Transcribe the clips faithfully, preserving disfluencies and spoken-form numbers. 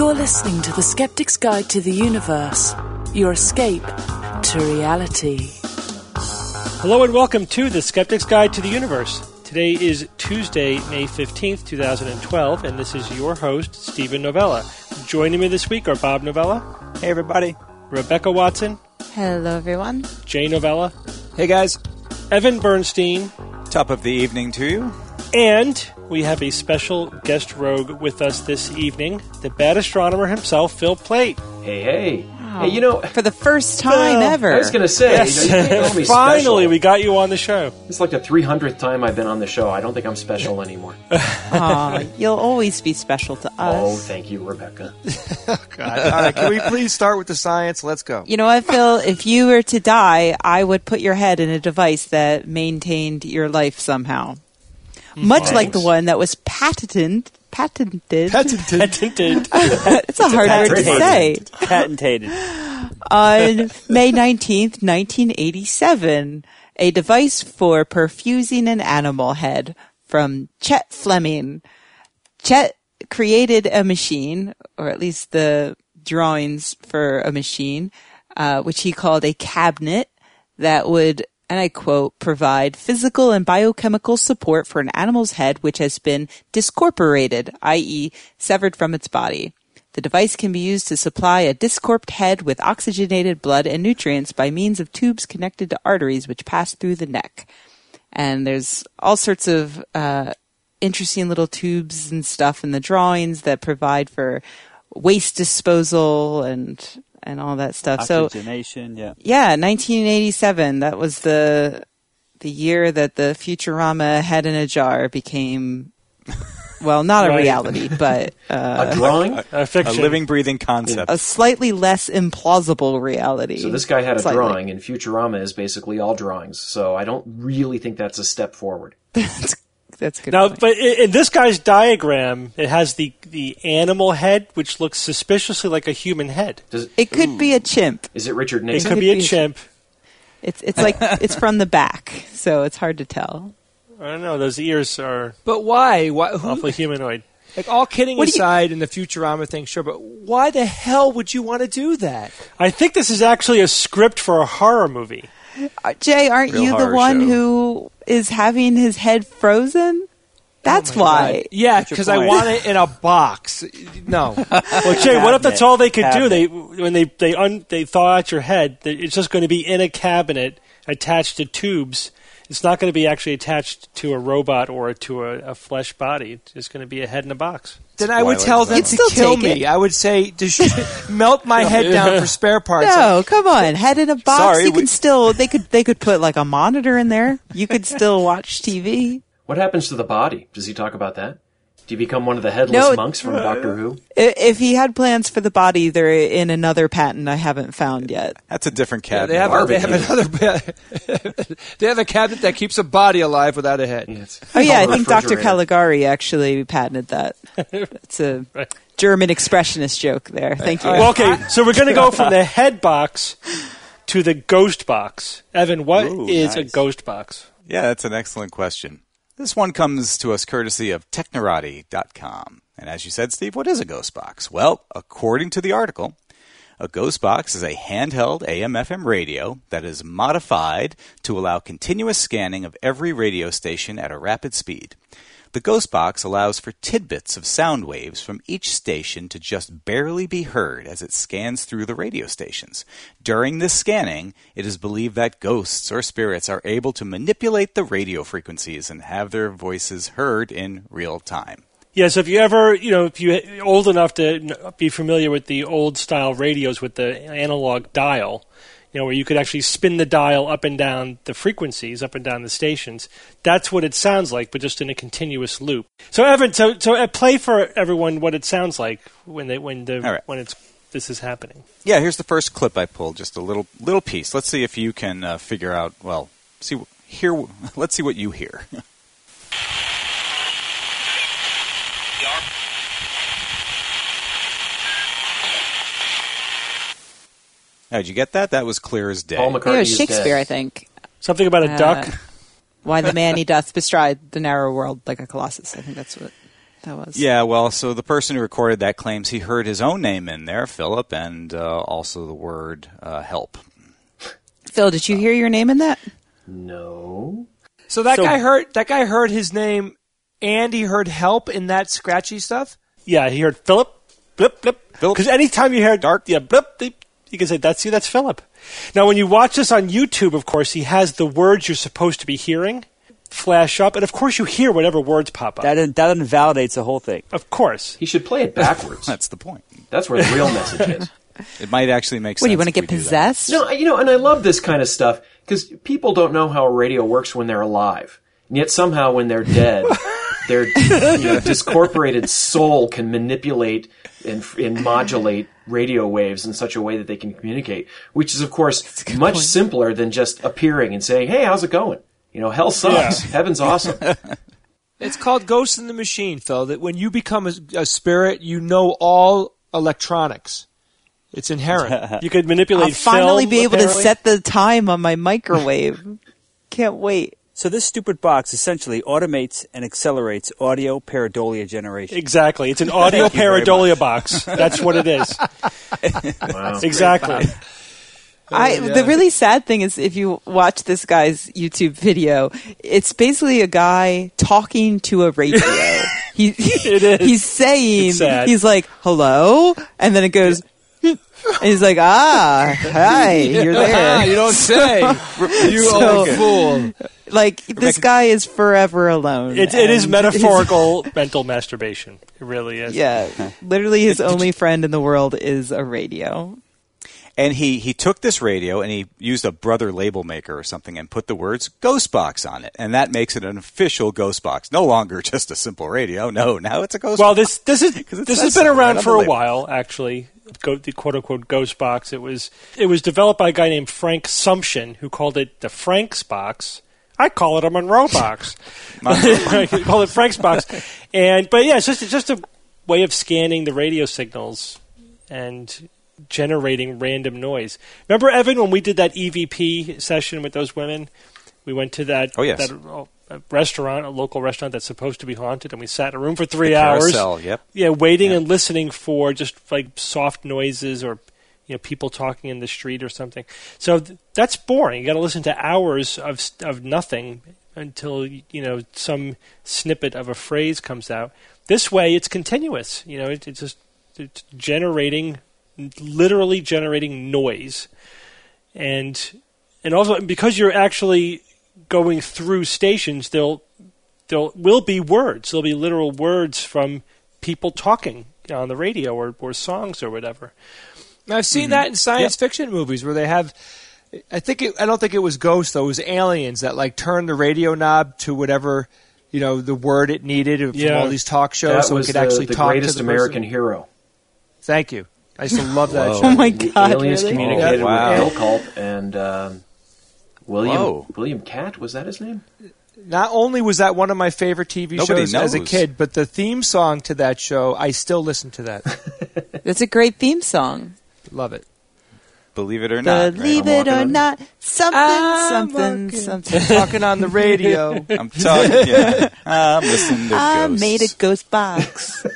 You're listening to The Skeptic's Guide to the Universe, your escape to reality. Hello and welcome to The Skeptic's Guide to the Universe. Today is Tuesday, May fifteenth, twenty twelve, and this is your host, Stephen Novella. Joining me this week are Bob Novella. Hey, everybody. Rebecca Watson. Hello, everyone. Jay Novella. Hey, guys. Evan Bernstein. Top of the evening to you. And we have a special guest rogue with us this evening, the bad astronomer himself, Phil Plait. Hey, hey. Hey, you know... For the first time Well, ever. I was going to say, Yes. you know, you can't call me Finally, special. we got you on the show. It's like the three hundredth time I've been on the show. I don't think I'm special anymore. Aw, you'll always be special to us. Oh, thank you, Rebecca. God. All right, can we please start with the science? Let's go. You know what, Phil? If you were to die, I would put your head in a device that maintained your life somehow. Much Thanks. like the one that was patented. Patented. Patented. Patented. It's a hard word to say. Patentated. On May nineteenth, nineteen eighty-seven, a device for perfusing an animal head from Chet Fleming. Chet created a machine, or at least the drawings for a machine, uh, which he called a cabinet that would, and I quote, provide physical and biochemical support for an animal's head which has been discorporated, that is severed from its body. The device can be used to supply a discorped head with oxygenated blood and nutrients by means of tubes connected to arteries which pass through the neck. And there's all sorts of uh, interesting little tubes and stuff in the drawings that provide for waste disposal and and all that stuff. Oxygenation, so, yeah. Yeah, nineteen eighty-seven, that was the the year that the Futurama head in a jar became... Well, not a Right. reality, but uh, A drawing? A A fiction. living, breathing concept. a slightly less implausible reality. So this guy had a Slightly. drawing, and Futurama is basically all drawings. So I don't really think that's a step forward. That's a good. Now, point. but in in this guy's diagram, it has the, the animal head, which looks suspiciously like a human head. Does, It could be a chimp. is it Richard It Nixon? could be a be- chimp. It's it's like it's from the back, so it's hard to tell. I don't know. Those ears are But why? Why who, awfully humanoid. like, all kidding What do you- aside in the Futurama thing, sure, but why the hell would you want to do that? I think this is actually a script for a horror movie. Uh, Jay, aren't Real you the horror one show. who is having his head frozen? That's why. Yeah, What's your because I point? want it in a box. No. Well, Jay, what if that's all they could do? Cabinet. They when they they un, they thaw out your head, they- it's just going to be in a cabinet attached to tubes. It's not going to be actually attached to a robot or to a, a flesh body. It's just going to be a head in a box. Then I would Twilight tell Zone. them You'd to still kill take me. it. I would say, just melt my head down for spare parts. No, come on, head in a box. Sorry, you we- can still they could they could put like a monitor in there. You could still watch T V. What happens to the body? Does he talk about that? Do you become one of the headless No, it- monks from Doctor Who? I- If he had plans for the body, they're in another patent I haven't found yet. That's a different Yeah, cabinet. they have, a, they have Barbecue. another. They have a cabinet that keeps a body alive without a head. Yeah, it's Oh yeah, I called a think Doctor refrigerator. Caligari actually patented that. It's a Right. German expressionist joke there. Thank you. Well, okay, so we're going to go from the head box to the ghost box. Evan, what Ooh, is a nice. ghost box? Yeah, that's an excellent question. This one comes to us courtesy of Technorati dot com. And as you said, Steve, what is a ghost box? Well, according to the article, a ghost box is a handheld A M F M radio that is modified to allow continuous scanning of every radio station at a rapid speed. The ghost box allows for tidbits of sound waves from each station to just barely be heard as it scans through the radio stations. During this scanning, it is believed that ghosts or spirits are able to manipulate the radio frequencies and have their voices heard in real time. Yeah, so if you ever, you know, if you're old enough to n- be familiar with the old style radios with the analog dial, you know, where you could actually spin the dial up and down the frequencies, up and down the stations, that's what it sounds like, but just in a continuous loop. So, Evan, so so uh, play for everyone what it sounds like when they when the All right. when it's this is happening. Yeah, here's the first clip I pulled, just a little little piece. Let's see if you can uh, figure out, well, see hear let's see what you hear. Oh, did you get that? That was clear as day. Paul I think it McCartney was is Shakespeare, dead. I think. Something about a Uh, duck. Why the man he doth bestride the narrow world like a colossus. I think that's what. that was. Yeah, well, so the person who recorded that claims he heard his own name in there, Philip, and uh, also the word uh, help. Phil, did you hear your name in that? No. So that So- guy heard that guy heard his name, and he heard help in that scratchy stuff. Yeah, he heard Philip, blip, blip. Philip. Because anytime you hear Dark. yeah, blip, blip, you can say, that's you, that's Philip. Now, when you watch this on YouTube, of course, he has the words you're supposed to be hearing flash up, and of course you hear whatever words pop up. That that invalidates the whole thing. Of course. He should play it backwards. That's the point. That's where the real message is. It might actually make sense. What, do you want to if we get do that. possessed? No, you know, and I love this kind of stuff because people don't know how radio works when they're alive, and yet somehow when they're dead, their you know, discorporated soul can manipulate and, and modulate radio waves in such a way that they can communicate, which is, of course, much point. simpler than just appearing and saying, "Hey, how's it going?" You know, hell sucks. Yeah. Heaven's awesome. It's called Ghost in the Machine, Phil. That when you become a, a spirit, you know all electronics. It's inherent. You could manipulate I'll finally film, be able apparently. to set the time on my microwave. Can't wait. So this stupid box essentially automates and accelerates audio pareidolia generation. Exactly. It's an audio Thank you very pareidolia much. box. That's what it is. Wow. Exactly. I, The really sad thing is if you watch this guy's YouTube video, it's basically a guy talking to a radio. he, It is. He's saying, It's sad. he's like, hello? And then it goes, and he's like, ah, hi, you're there. you don't say. You So- old fool. Like, this guy is forever alone. It, it is and metaphorical mental masturbation. It really is. his- yeah. Literally his only friend in the world is a radio. And he, he took this radio and he used a brother label maker or something and put the words Ghostbox on it. And that makes it an official Ghostbox. No longer just a simple radio. No, now it's a Ghostbox. Well, this this is 'Cause it this says has been so right around on for the a label. while, actually. Go, the quote unquote Ghost Box. It was it was developed by a guy named Frank Sumption, who called it the Frank's Box. I call it a Monroe Box. I call it Frank's Box. And but yeah, it's just it's just a way of scanning the radio signals and generating random noise. Remember, Evan, when we did that E V P session with those women? We went to that, Oh, yes. that uh, a restaurant, a local restaurant that's supposed to be haunted, and we sat in a room for three The hours. carousel, yep. Yeah, waiting Yeah. and listening for just like soft noises or you know people talking in the street or something. So th- that's boring. You got to listen to hours of s- of nothing until you know some snippet of a phrase comes out. This way, it's continuous. You know, it, it's just it's generating, literally generating noise, and and also because you're actually going through stations, there'll there will be words. There'll be literal words from people talking on the radio or, or songs or whatever. I've seen that in science fiction movies where they have. I think it, I don't think it was ghosts though. It was aliens that like turned the radio knob to whatever you know the word it needed from Yeah. all these talk shows, That so it was could the, actually the talk greatest to the American person. hero. Thank you. I used to love that Whoa. show. Oh my The god! aliens really? communicated Oh, wow. with Bill Culp and um, William Whoa. William Catt. Was that his name? Not only was that one of my favorite T V Nobody shows as a knows. kid, but the theme song to that show, I still listen to that. That's a great theme song. Love it. Believe it or not. Believe right? it or not, something, I'm something, walking- something. Talking on the radio. I'm talking. Yeah, I'm listening to I ghosts. made a ghost box.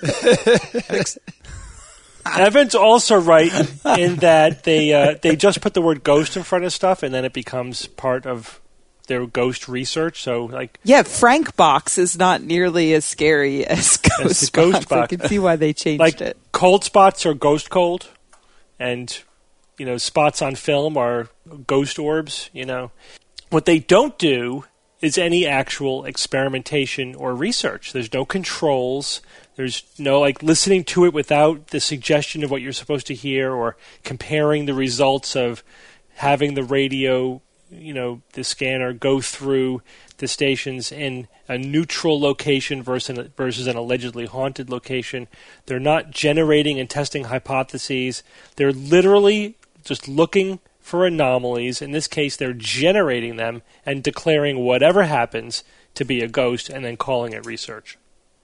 Evan's also right in that they uh, they just put the word ghost in front of stuff, and then it becomes part of their ghost research. So, like, Yeah, Frank Box is not nearly as scary as Ghost, the Ghost Box. I Box. can see why they changed like it. cold spots are ghost cold, and you know spots on film are ghost orbs. You know what they don't do is any actual experimentation or research. There's no controls. There's no like listening to it without the suggestion of what you're supposed to hear, or comparing the results of having the radio, you know, the scanner go through the stations in a neutral location versus an, versus an allegedly haunted location. They're not generating and testing hypotheses. They're literally just looking for anomalies. In this case, they're generating them and declaring whatever happens to be a ghost and then calling it research.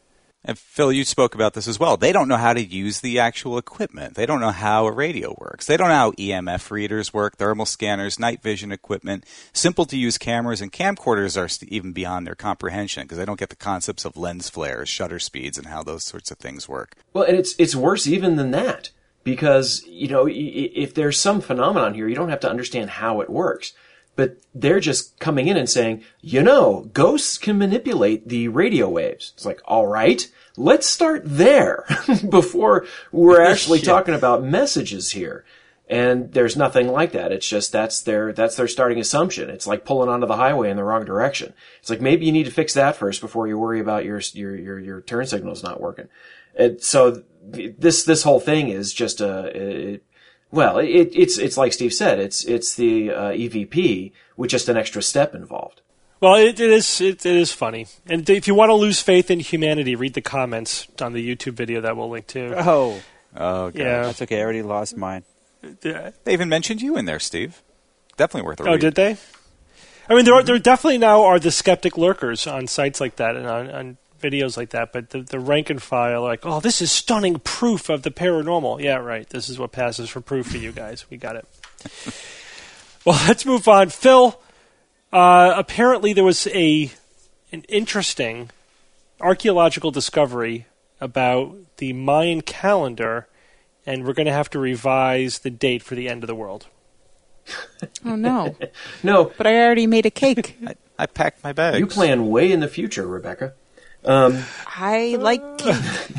And Phil, you spoke about this as well. They don't know how to use the actual equipment. They don't know how a radio works. They don't know how E M F readers work, thermal scanners, night vision equipment. Simple to use cameras and camcorders are even beyond their comprehension because they don't get the concepts of lens flares, shutter speeds, and how those sorts of things work. Well, and it's it's worse even than that because, you know, if there's some phenomenon here, you don't have to understand how it works. But they're just coming in and saying, you know, ghosts can manipulate the radio waves. It's like, all right, let's start there before we're actually yeah. talking about messages here. And there's nothing like that. It's just that's their that's their starting assumption. It's like pulling onto the highway in the wrong direction. It's like maybe you need to fix that first before you worry about your your your, your turn signals not working. And so this this whole thing is just a. It, Well, it, it's it's like Steve said. It's it's the uh, E V P with just an extra step involved. Well, it, it is it, it is funny, and if you want to lose faith in humanity, read the comments on the YouTube video that we'll link to. Oh, oh, God. Yeah, that's okay. I already lost mine. They even mentioned you in there, Steve. Definitely worth a oh, read. Oh, did they? I mean, there are, there definitely now are the skeptic lurkers on sites like that and on, on videos like that, but the, the rank and file are like, oh, this is stunning proof of the paranormal. Yeah, right. This is what passes for proof for you guys. We got it. Well, let's move on. Phil, uh, apparently there was a an interesting archaeological discovery about the Mayan calendar, and we're going to have to revise the date for the end of the world. Oh, no. No. But I already made a cake. I, I packed my bags. You plan way in the future, Rebecca. Um, I like cake.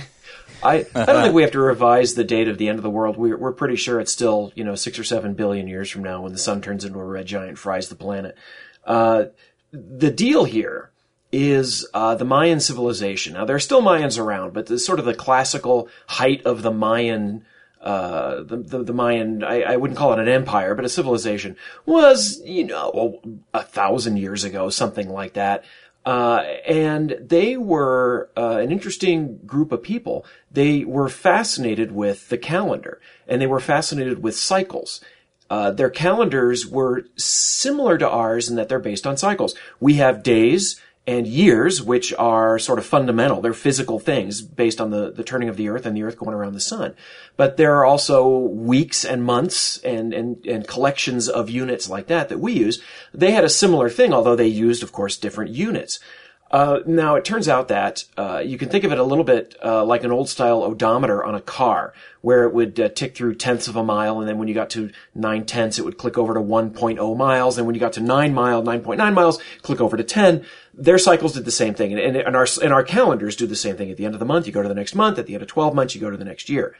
I, I don't think we have to revise the date of the end of the world. We're, we're pretty sure it's still, you know, six or seven billion years from now when the sun turns into a red giant and fries the planet. Uh, the deal here is uh, the Mayan civilization. Now, there are still Mayans around, but the sort of the classical height of the Mayan Uh, the, the, the Mayan, I, I wouldn't call it an empire, but a civilization was, you know, a thousand years ago, something like that. Uh, and they were uh, an interesting group of people. They were fascinated with the calendar, and they were fascinated with cycles. Uh, their calendars were similar to ours in that they're based on cycles. We have days and years, which are sort of fundamental. They're physical things based on the, the turning of the earth and the earth going around the sun. But there are also weeks and months and, and, and collections of units like that that we use. They had a similar thing, although they used, of course, different units. Uh, now, it turns out that uh, you can think of it a little bit uh, like an old-style odometer on a car, where it would uh, tick through tenths of a mile, and then when you got to nine tenths, it would click over to one point oh miles, and when you got to nine mile, nine point nine miles, click over to ten. Their cycles did the same thing, and, and, and, our, and our calendars do the same thing. At the end of the month, you go to the next month. At the end of twelve months, you go to the next year.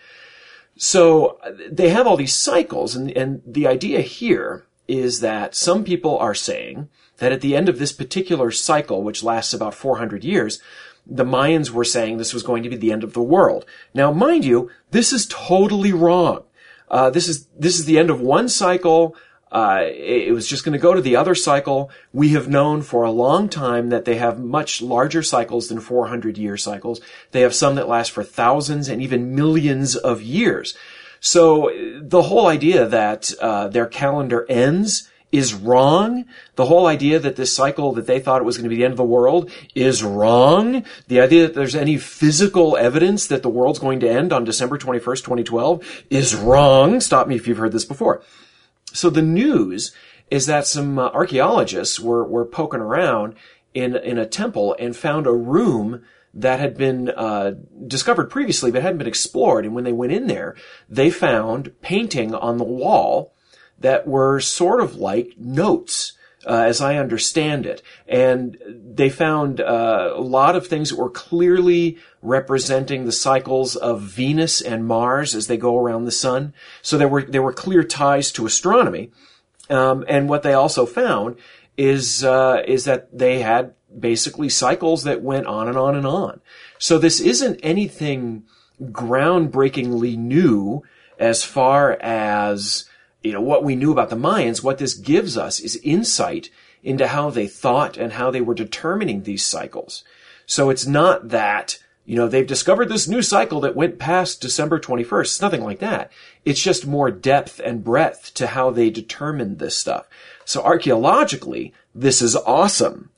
So they have all these cycles, and, and the idea here is that some people are saying that at the end of this particular cycle, which lasts about four hundred years, the Mayans were saying this was going to be the end of the world. Now, mind you, this is totally wrong. Uh, this is, this is the end of one cycle. Uh, it, it was just going to go to the other cycle. We have known for a long time that they have much larger cycles than four hundred year cycles. They have some that last for thousands and even millions of years. So the whole idea that, uh, their calendar ends is wrong. The whole idea that this cycle that they thought it was going to be the end of the world is wrong. The idea that there's any physical evidence that the world's going to end on December twenty-first, twenty twelve is wrong. Stop me if you've heard this before. So the news is that some uh, archaeologists were, were poking around in, in a temple and found a room that had been uh, discovered previously but hadn't been explored. And when they went in there, they found painting on the wall that were sort of like notes, uh, as I understand it. And they found uh, a lot of things that were clearly representing the cycles of Venus and Mars as they go around the sun. So there were there were clear ties to astronomy. Um, and what they also found is uh, is that they had basically cycles that went on and on and on. So this isn't anything groundbreakingly new as far as, you know, what we knew about the Mayans. What this gives us is insight into how they thought and how they were determining these cycles. So it's not that, you know, they've discovered this new cycle that went past December twenty-first. It's nothing like that. It's just more depth and breadth to how they determined this stuff. So archaeologically, this is awesome.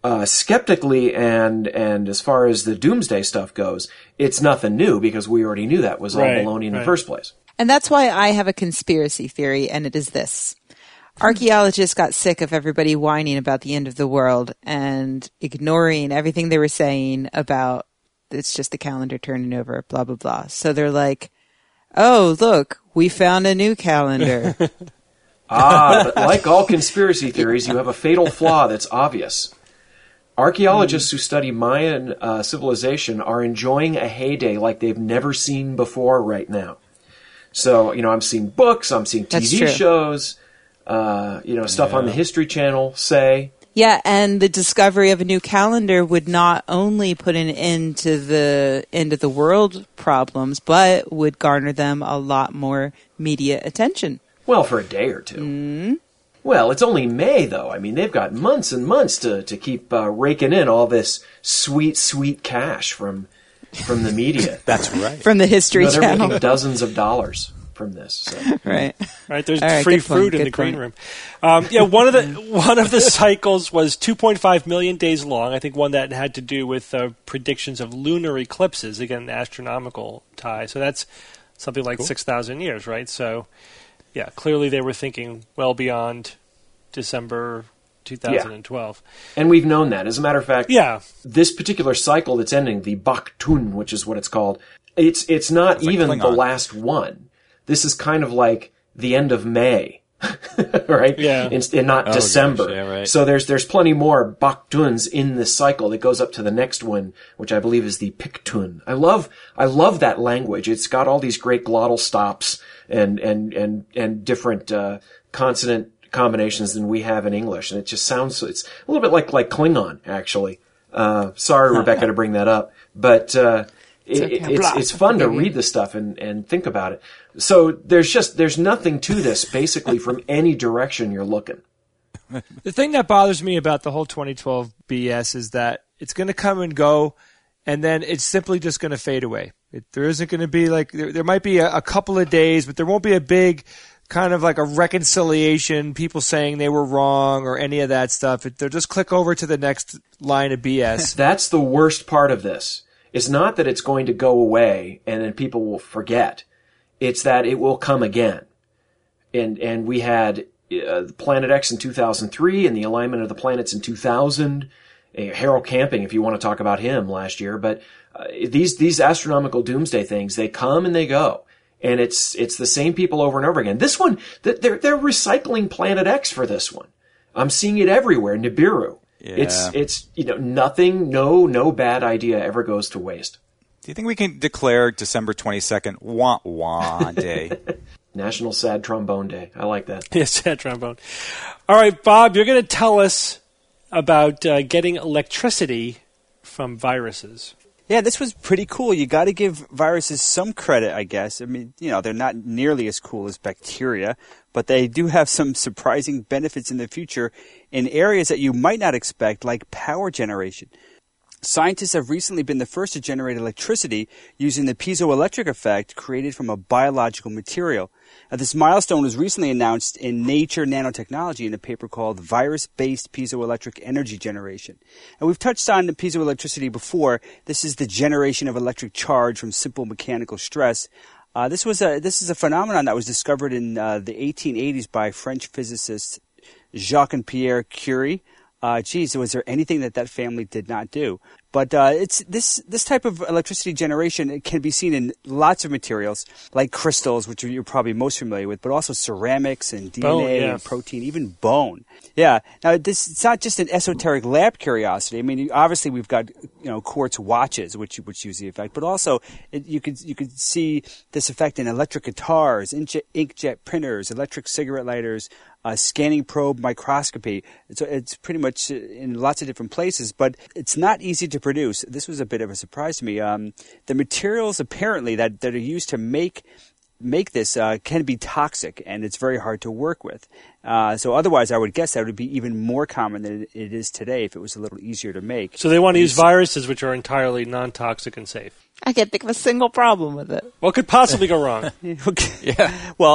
uh, skeptically and and as far as the doomsday stuff goes, it's nothing new because we already knew that was all Right, baloney in right. the first place. And that's why I have a conspiracy theory, and it is this. Archaeologists got sick of everybody whining about the end of the world and ignoring everything they were saying about it's just the calendar turning over, blah, blah, blah. So they're like, oh, look, we found a new calendar. Ah, but like all conspiracy theories, you have a fatal flaw that's obvious. Archaeologists who study Mayan uh, civilization are enjoying a heyday like they've never seen before right now. So, you know, I'm seeing books, I'm seeing T That's V true. shows, uh, you know, stuff on the History Channel, say. Yeah, and the discovery of a new calendar would not only put an end to the end of the world problems, but would garner them a lot more media attention. Well, for a day or two. Mm-hmm. Well, it's only May, though. I mean, they've got months and months to, to keep uh, raking in all this sweet, sweet cash from from the media. That's right. From the History You know, they're Channel. making dozens of dollars from this. So. Right. Right, there's All right, free good point, fruit in good the green point. room. Um, yeah, one of the one of the cycles was two point five million days long. I think one that had to do with uh, predictions of lunar eclipses. Again, astronomical tie. So that's something like six thousand years, right? So, yeah, clearly they were thinking well beyond December two thousand twelve. And we've known that. As a matter of fact, Yeah, this particular cycle that's ending, the Baktun, which is what it's called, it's it's not like even the Klingon. last one. This is kind of like the end of May, right? Yeah. And, and not Oh, December. gosh, yeah, right. So there's there's plenty more Baktuns in this cycle that goes up to the next one, which I believe is the Piktun. I love I love that language. It's got all these great glottal stops and and and and different uh, consonant combinations than we have in English, and it just sounds it's a little bit like like Klingon actually. Uh, sorry, Rebecca, to bring that up, but uh, it, okay. it's it's fun to read this stuff and and think about it. So there's just there's nothing to this basically from any direction you're looking. The thing that bothers me about the whole twenty twelve B S is that it's going to come and go, and then it's simply just going to fade away. It, there isn't going to be like there, there might be a, a couple of days, but there won't be a big kind of like a reconciliation, people saying they were wrong or any of that stuff. It, they'll just click over to the next line of B S. That's the worst part of this. It's not that it's going to go away and then people will forget. It's that it will come again. And and we had uh, Planet X in two thousand three and the alignment of the planets in two thousand. Uh, Harold Camping, if you want to talk about him, last year. But uh, these these astronomical doomsday things, they come and they go. And it's it's the same people over and over again. This one, they're they're recycling Planet X for this one. I'm seeing it everywhere. Nibiru. Yeah. It's it's you know nothing. No no bad idea ever goes to waste. Do you think we can declare December twenty-second Wah Wah Day? National Sad Trombone Day. I like that. yes, that trombone. All right, Bob, you're going to tell us about uh, getting electricity from viruses. Yeah, this was pretty cool. You got to give viruses some credit, I guess. I mean, you know, they're not nearly as cool as bacteria, but they do have some surprising benefits in the future in areas that you might not expect, like power generation. Scientists have recently been the first to generate electricity using the piezoelectric effect created from a biological material. Now, this milestone was recently announced in Nature Nanotechnology in a paper called Virus-Based Piezoelectric Energy Generation. And we've touched on the piezoelectricity before. This is the generation of electric charge from simple mechanical stress. Uh, this was a this is a phenomenon that was discovered in uh, the eighteen eighties by French physicist Jacques and Pierre Curie. Uh, geez, was there anything that that family did not do? But uh, it's this this type of electricity generation it can be seen in lots of materials, like crystals, which you're probably most familiar with, but also ceramics and D N A Bone, yeah. and protein, even bone. Yeah. Now, this it's not just an esoteric lab curiosity. I mean, obviously we've got you know quartz watches, which which use the effect, but also it, you could you could see this effect in electric guitars, inkjet, inkjet printers, electric cigarette lighters. Uh, scanning probe microscopy. It's, it's pretty much in lots of different places, but it's not easy to produce. This was a bit of a surprise to me. Um, the materials apparently that, that are used to make make this uh, can be toxic, and it's very hard to work with. Uh, so otherwise, I would guess that would be even more common than it, it is today if it was a little easier to make. So they want to use viruses which are entirely non-toxic and safe. I can't think of a single problem with it. What could possibly go wrong? Okay. Yeah. Well,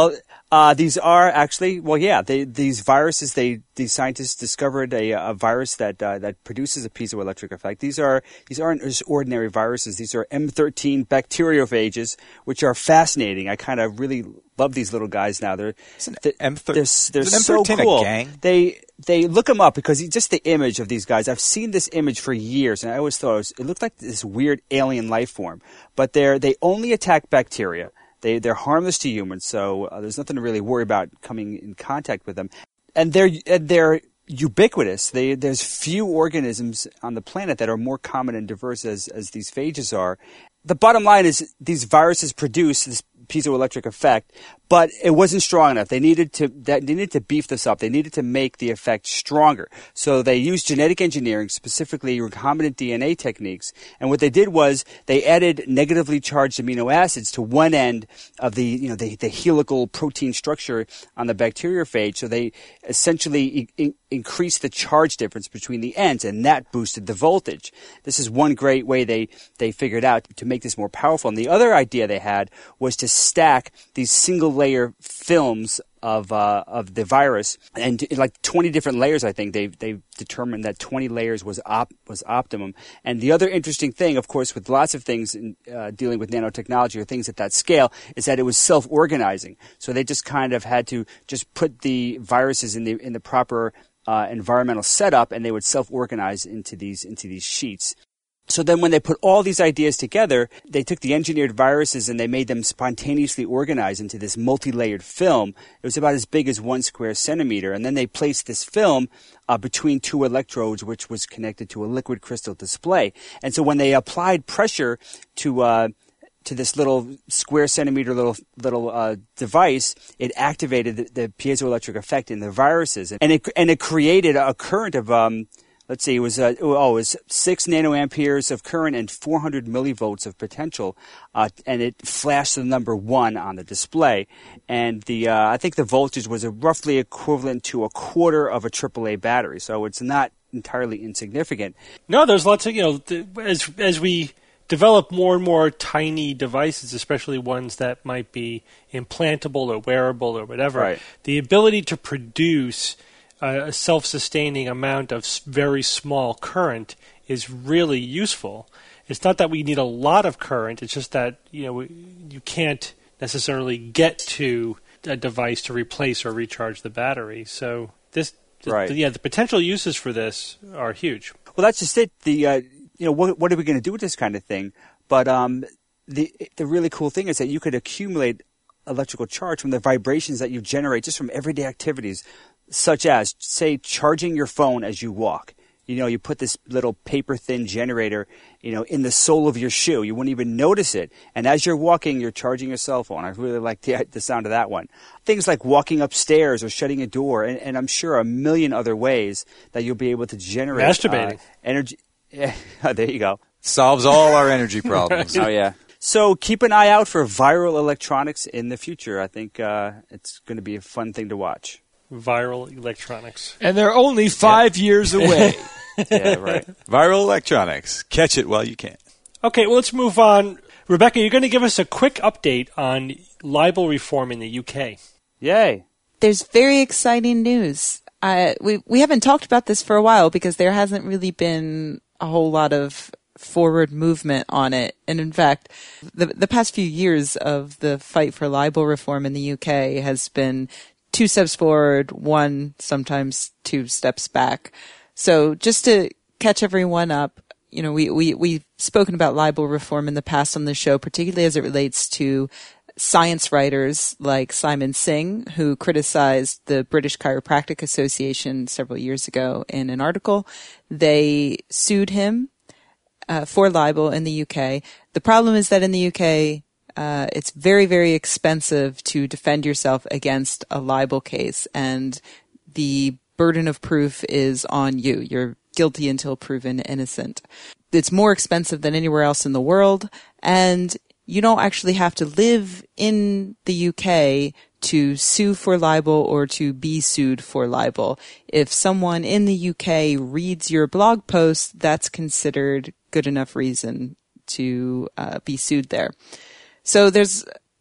Uh, these are actually, well, yeah, they, these viruses, they, these scientists discovered a, a virus that, uh, that produces a piezoelectric effect. These are, these aren't just ordinary viruses. These are M thirteen bacteriophages, which are fascinating. I kind of really love these little guys now. They're, they're, M thirteen, they're, they're so cool. a gang? They, they look them up because just the image of these guys, I've seen this image for years, and I always thought it, was, it looked like this weird alien life form. But they're, they only attack bacteria. They, they're harmless to humans, so uh, there's nothing to really worry about coming in contact with them. And they're, they're ubiquitous. They, there's few organisms on the planet that are more common and diverse as, as these phages are. The bottom line is these viruses produce this piezoelectric effect, but it wasn't strong enough. They needed to that they needed to beef this up. They needed to make the effect stronger. So they used genetic engineering, specifically recombinant D N A techniques. And what they did was they added negatively charged amino acids to one end of the you know the, the helical protein structure on the bacteriophage. So they essentially in, increased the charge difference between the ends, and that boosted the voltage. This is one great way they they figured out to make this more powerful. And the other idea they had was to stack these single layer films of uh, of the virus, and like twenty different layers. I think they they determined that twenty layers was op- was optimum. And the other interesting thing, of course, with lots of things in, uh, dealing with nanotechnology or things at that scale, is that it was self-organizing. So they just kind of had to just put the viruses in the in the proper uh, environmental setup, and they would self-organize into these into these sheets. So then when they put all these ideas together, they took the engineered viruses and they made them spontaneously organize into this multi-layered film. It was about as big as one square centimeter. And then they placed this film uh, between two electrodes, which was connected to a liquid crystal display. And so when they applied pressure to uh, to this little square centimeter little little uh, device, it activated the, the piezoelectric effect in the viruses. And it, and it created a current of... Um, Let's see, it was uh, oh, it was six nanoamperes of current and four hundred millivolts of potential, uh, and it flashed the number one on the display. And the uh, I think the voltage was roughly equivalent to a quarter of a triple A battery, so it's not entirely insignificant. No, there's lots of, you know, th- as as we develop more and more tiny devices, especially ones that might be implantable or wearable or whatever, right. The ability to produce a self-sustaining amount of very small current is really useful. It's not that we need a lot of current. It's just that, you know, you can't necessarily get to a device to replace or recharge the battery. So this, right. the, yeah, the potential uses for this are huge. Well, that's just it. The uh, you know, what, what are we going to do with this kind of thing? But um, the the really cool thing is that you could accumulate electrical charge from the vibrations that you generate just from everyday activities, such as, say, charging your phone as you walk. You know, you put this little paper-thin generator, you know, in the sole of your shoe. You wouldn't even notice it. And as you're walking, you're charging your cell phone. I really like the, the sound of that one. Things like walking upstairs or shutting a door, and, and I'm sure a million other ways that you'll be able to generate Masturbating. Uh, energy. Yeah, there you go. Solves all our energy problems. Oh, yeah. So keep an eye out for viral electronics in the future. I think uh, it's going to be a fun thing to watch. Viral electronics. And they're only five yep. years away. Yeah, right. Viral electronics. Catch it while you can. Okay, well, let's move on. Rebecca, you're going to give us a quick update on libel reform in the U K. Yay. There's very exciting news. Uh, we we haven't talked about this for a while because there hasn't really been a whole lot of forward movement on it. And in fact, the the past few years of the fight for libel reform in the U K has been two steps forward, one, sometimes two steps back. So just to catch everyone up, you know, we, we, we've spoken about libel reform in the past on the show, particularly as it relates to science writers like Simon Singh, who criticized the British Chiropractic Association several years ago in an article. They sued him uh, for libel in the U K. The problem is that in the U K, Uh, it's very, very expensive to defend yourself against a libel case, and the burden of proof is on you. You're guilty until proven innocent. It's more expensive than anywhere else in the world, and you don't actually have to live in the U K to sue for libel or to be sued for libel. If someone in the U K reads your blog post, that's considered good enough reason to uh, be sued there. So there's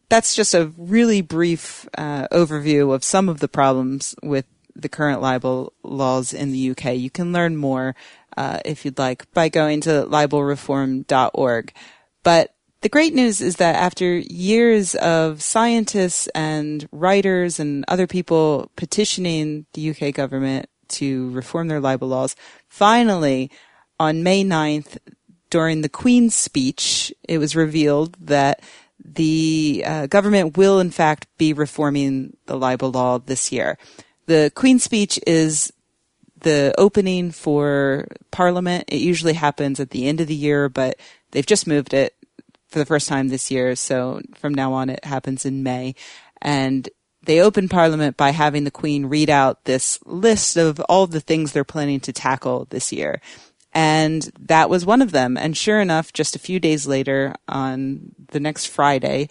that's just a really brief uh, overview of some of the problems with the current libel laws in the U K. You can learn more, uh, if you'd like, by going to libel reform dot org. But the great news is that after years of scientists and writers and other people petitioning the U K government to reform their libel laws, finally, on May ninth, during the Queen's speech, it was revealed that the uh, government will, in fact, be reforming the libel law this year. The Queen's speech is the opening for Parliament. It usually happens at the end of the year, but they've just moved it for the first time this year. So from now on, it happens in May. And they open Parliament by having the Queen read out this list of all the things they're planning to tackle this year. And that was one of them. And sure enough, just a few days later, on the next Friday,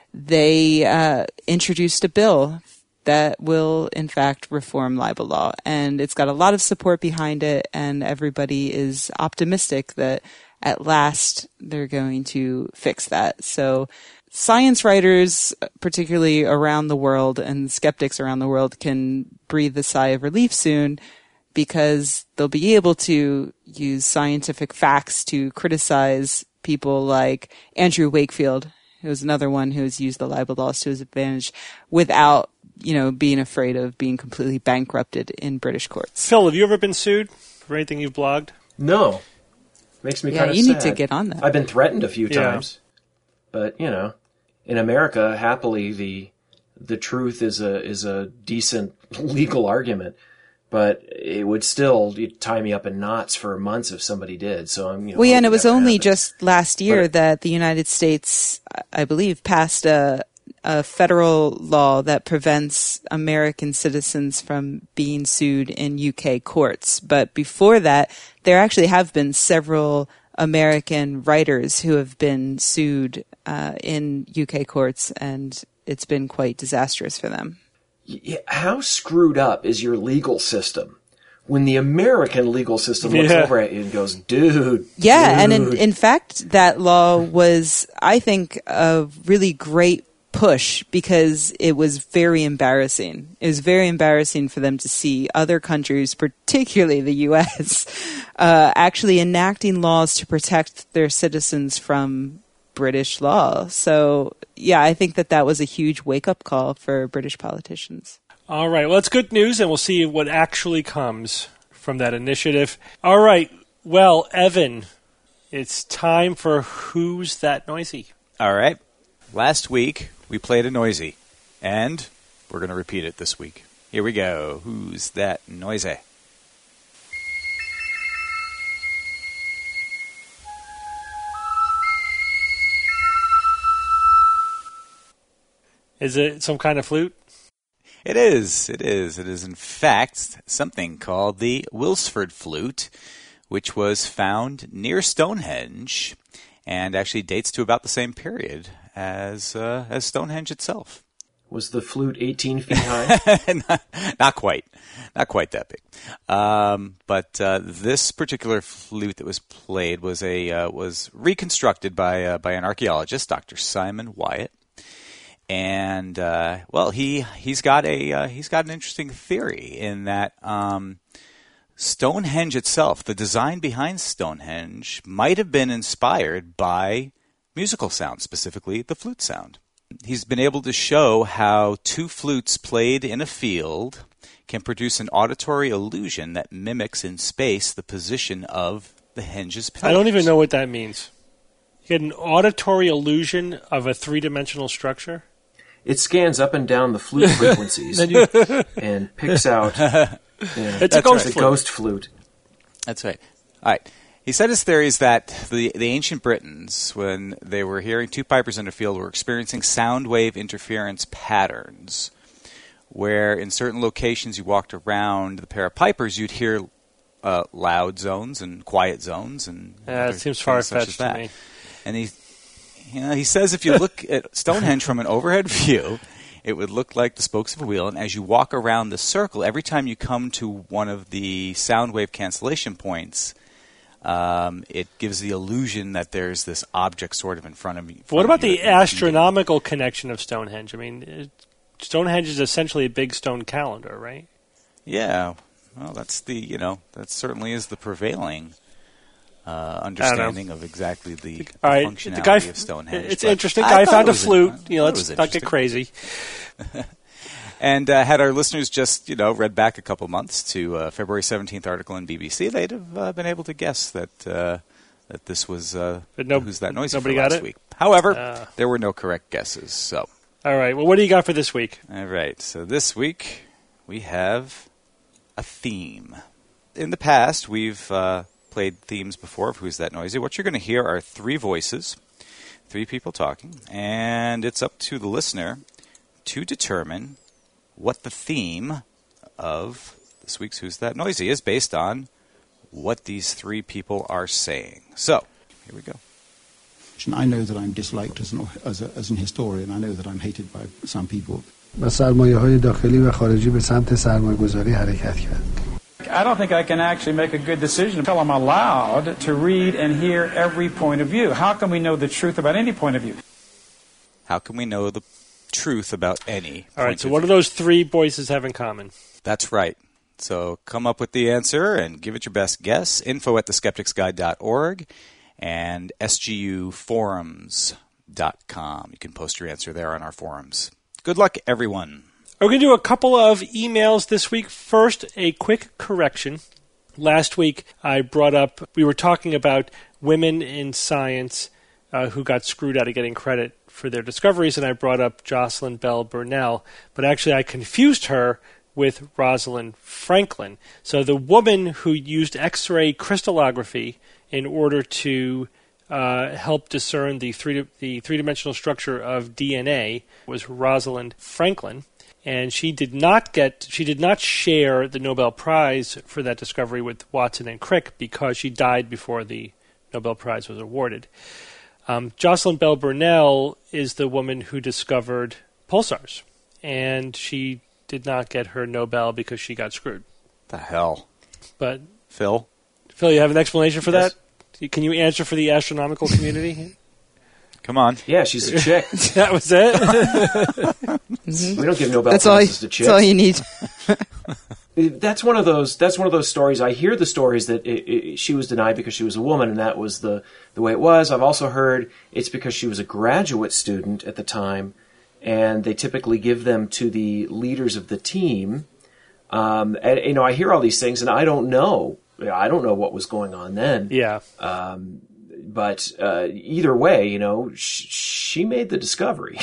they uh, introduced a bill that will, in fact, reform libel law. And it's got a lot of support behind it, and everybody is optimistic that at last they're going to fix that. So science writers, particularly around the world, and skeptics around the world can breathe a sigh of relief soon, because they'll be able to use scientific facts to criticize people like Andrew Wakefield, who is another one who has used the libel laws to his advantage, without, you know, being afraid of being completely bankrupted in British courts. Phil, have you ever been sued for anything you've blogged? No. Makes me Yeah, kind of you sad. need to get on that. I've been threatened a few Yeah. times. But, you know, in America, happily, the the truth is a is a decent legal argument. But it would still tie me up in knots for months if somebody did. So I'm, you know, Well, yeah, and it hoping was that only happens. just last year But- that the United States, I believe, passed a, a federal law that prevents American citizens from being sued in U K courts. But before that, there actually have been several American writers who have been sued uh, in U K courts, and it's been quite disastrous for them. Yeah, how screwed up is your legal system when the American legal system looks Yeah. over at you and goes, dude. Yeah, and in, dude." in fact, that law was, I think, a really great push because it was very embarrassing. It was very embarrassing for them to see other countries, particularly the U S, uh, actually enacting laws to protect their citizens from British law. So, yeah, I think that that was a huge wake-up call for British politicians. All right. Well, it's good news, and we'll see what actually comes from that initiative. All right. Well, Evan, it's time for Who's That Noisy? All right. Last week, we played a noisy, and we're going to repeat it this week. Here we go. Who's that noisy? Is it some kind of flute? It is. It is. It is, in fact, something called the Wilsford flute, which was found near Stonehenge and actually dates to about the same period as uh, as Stonehenge itself. Was the flute eighteen feet high? not, not quite. Not quite that big. Um, but uh, this particular flute that was played was a uh, was reconstructed by uh, by an archaeologist, Doctor Simon Wyatt. And uh, well, he he's got a uh, he's got an interesting theory in that um, Stonehenge itself, the design behind Stonehenge, might have been inspired by musical sound, specifically the flute sound. He's been able to show how two flutes played in a field can produce an auditory illusion that mimics in space the position of the henge's pillars. I don't even know what that means. You get an auditory illusion of a three-dimensional structure? It scans up and down the flute frequencies Then you, and picks out yeah, it's a ghost the flute. ghost flute. That's right. All right. He said his theory is that the, the ancient Britons, when they were hearing two pipers in a field, were experiencing sound wave interference patterns, where in certain locations you walked around the pair of pipers, you'd hear uh, loud zones and quiet zones. And Yeah, other it seems things such as far-fetched to that. me. And he, you know, he says if you look at Stonehenge from an overhead view, it would look like the spokes of a wheel. And as you walk around the circle, every time you come to one of the sound wave cancellation points, Um, it gives the illusion that there's this object sort of in front of me. What about the astronomical connection of Stonehenge? I mean, it, Stonehenge is essentially a big stone calendar, right? Yeah. Well, that's the, you know, that certainly is the prevailing uh, understanding of exactly the, the All right. functionality the guy, of Stonehenge. It's but interesting. I Guy thought found it a was flute. in- You know, I thought it let's was not get interesting. crazy. And uh, had our listeners just, you know, read back a couple months to uh, February seventeenth article in B B C, they'd have uh, been able to guess that uh, that this was uh, But no- Who's That Noisy nobody for got last it? week. However, Uh. there were no correct guesses. So, All right. Well, what do you got for this week? all right. So this week we have a theme. In the past, we've uh, played themes before of Who's That Noisy. What you're going to hear are three voices, three people talking, and it's up to the listener to determine what the theme of this week's Who's That Noisy is based on what these three people are saying. So, here we go. I know that I'm disliked as an, as, a, as an historian. I know that I'm hated by some people. با سرمایه‌های داخلی و خارجی به سمت سرمایه‌گذاری حرکت کرد. I don't think I can actually make a good decision until I'm allowed to read and hear every point of view. How can we know the truth about any point of view? How can we know the truth about any All right. point So of what do view? those three voices have in common? That's right. So come up with the answer and give it your best guess. Info at the skeptics guide dot org and S G U forums dot com. You can post your answer there on our forums. Good luck, everyone. We're going to do a couple of emails this week. First, a quick correction. Last week, I brought up, we were talking about women in science uh, who got screwed out of getting credit for their discoveries, and I brought up Jocelyn Bell Burnell. But actually, I confused her with Rosalind Franklin. So the woman who used X-ray crystallography in order to uh, help discern the three the three-dimensional structure of D N A was Rosalind Franklin, and she did not get she did not share the Nobel Prize for that discovery with Watson and Crick because she died before the Nobel Prize was awarded. Um, Jocelyn Bell Burnell is the woman who discovered pulsars, and she did not get her Nobel because she got screwed. The hell? But Phil? Phil, you have an explanation for Yes. that? Can you answer for the astronomical community? Come on. Yeah, she's a chick. That was it? We don't give Nobel That's all, you, Prizes to chicks. that's all you need. That's one of those. That's one of those stories. I hear the stories that it, it, she was denied because she was a woman, and that was the the way it was. I've also heard it's because she was a graduate student at the time, and they typically give them to the leaders of the team. Um, and you know, I hear all these things, and I don't know. I don't know what was going on then. Yeah. Um, but uh, either way, you know, sh- she made the discovery.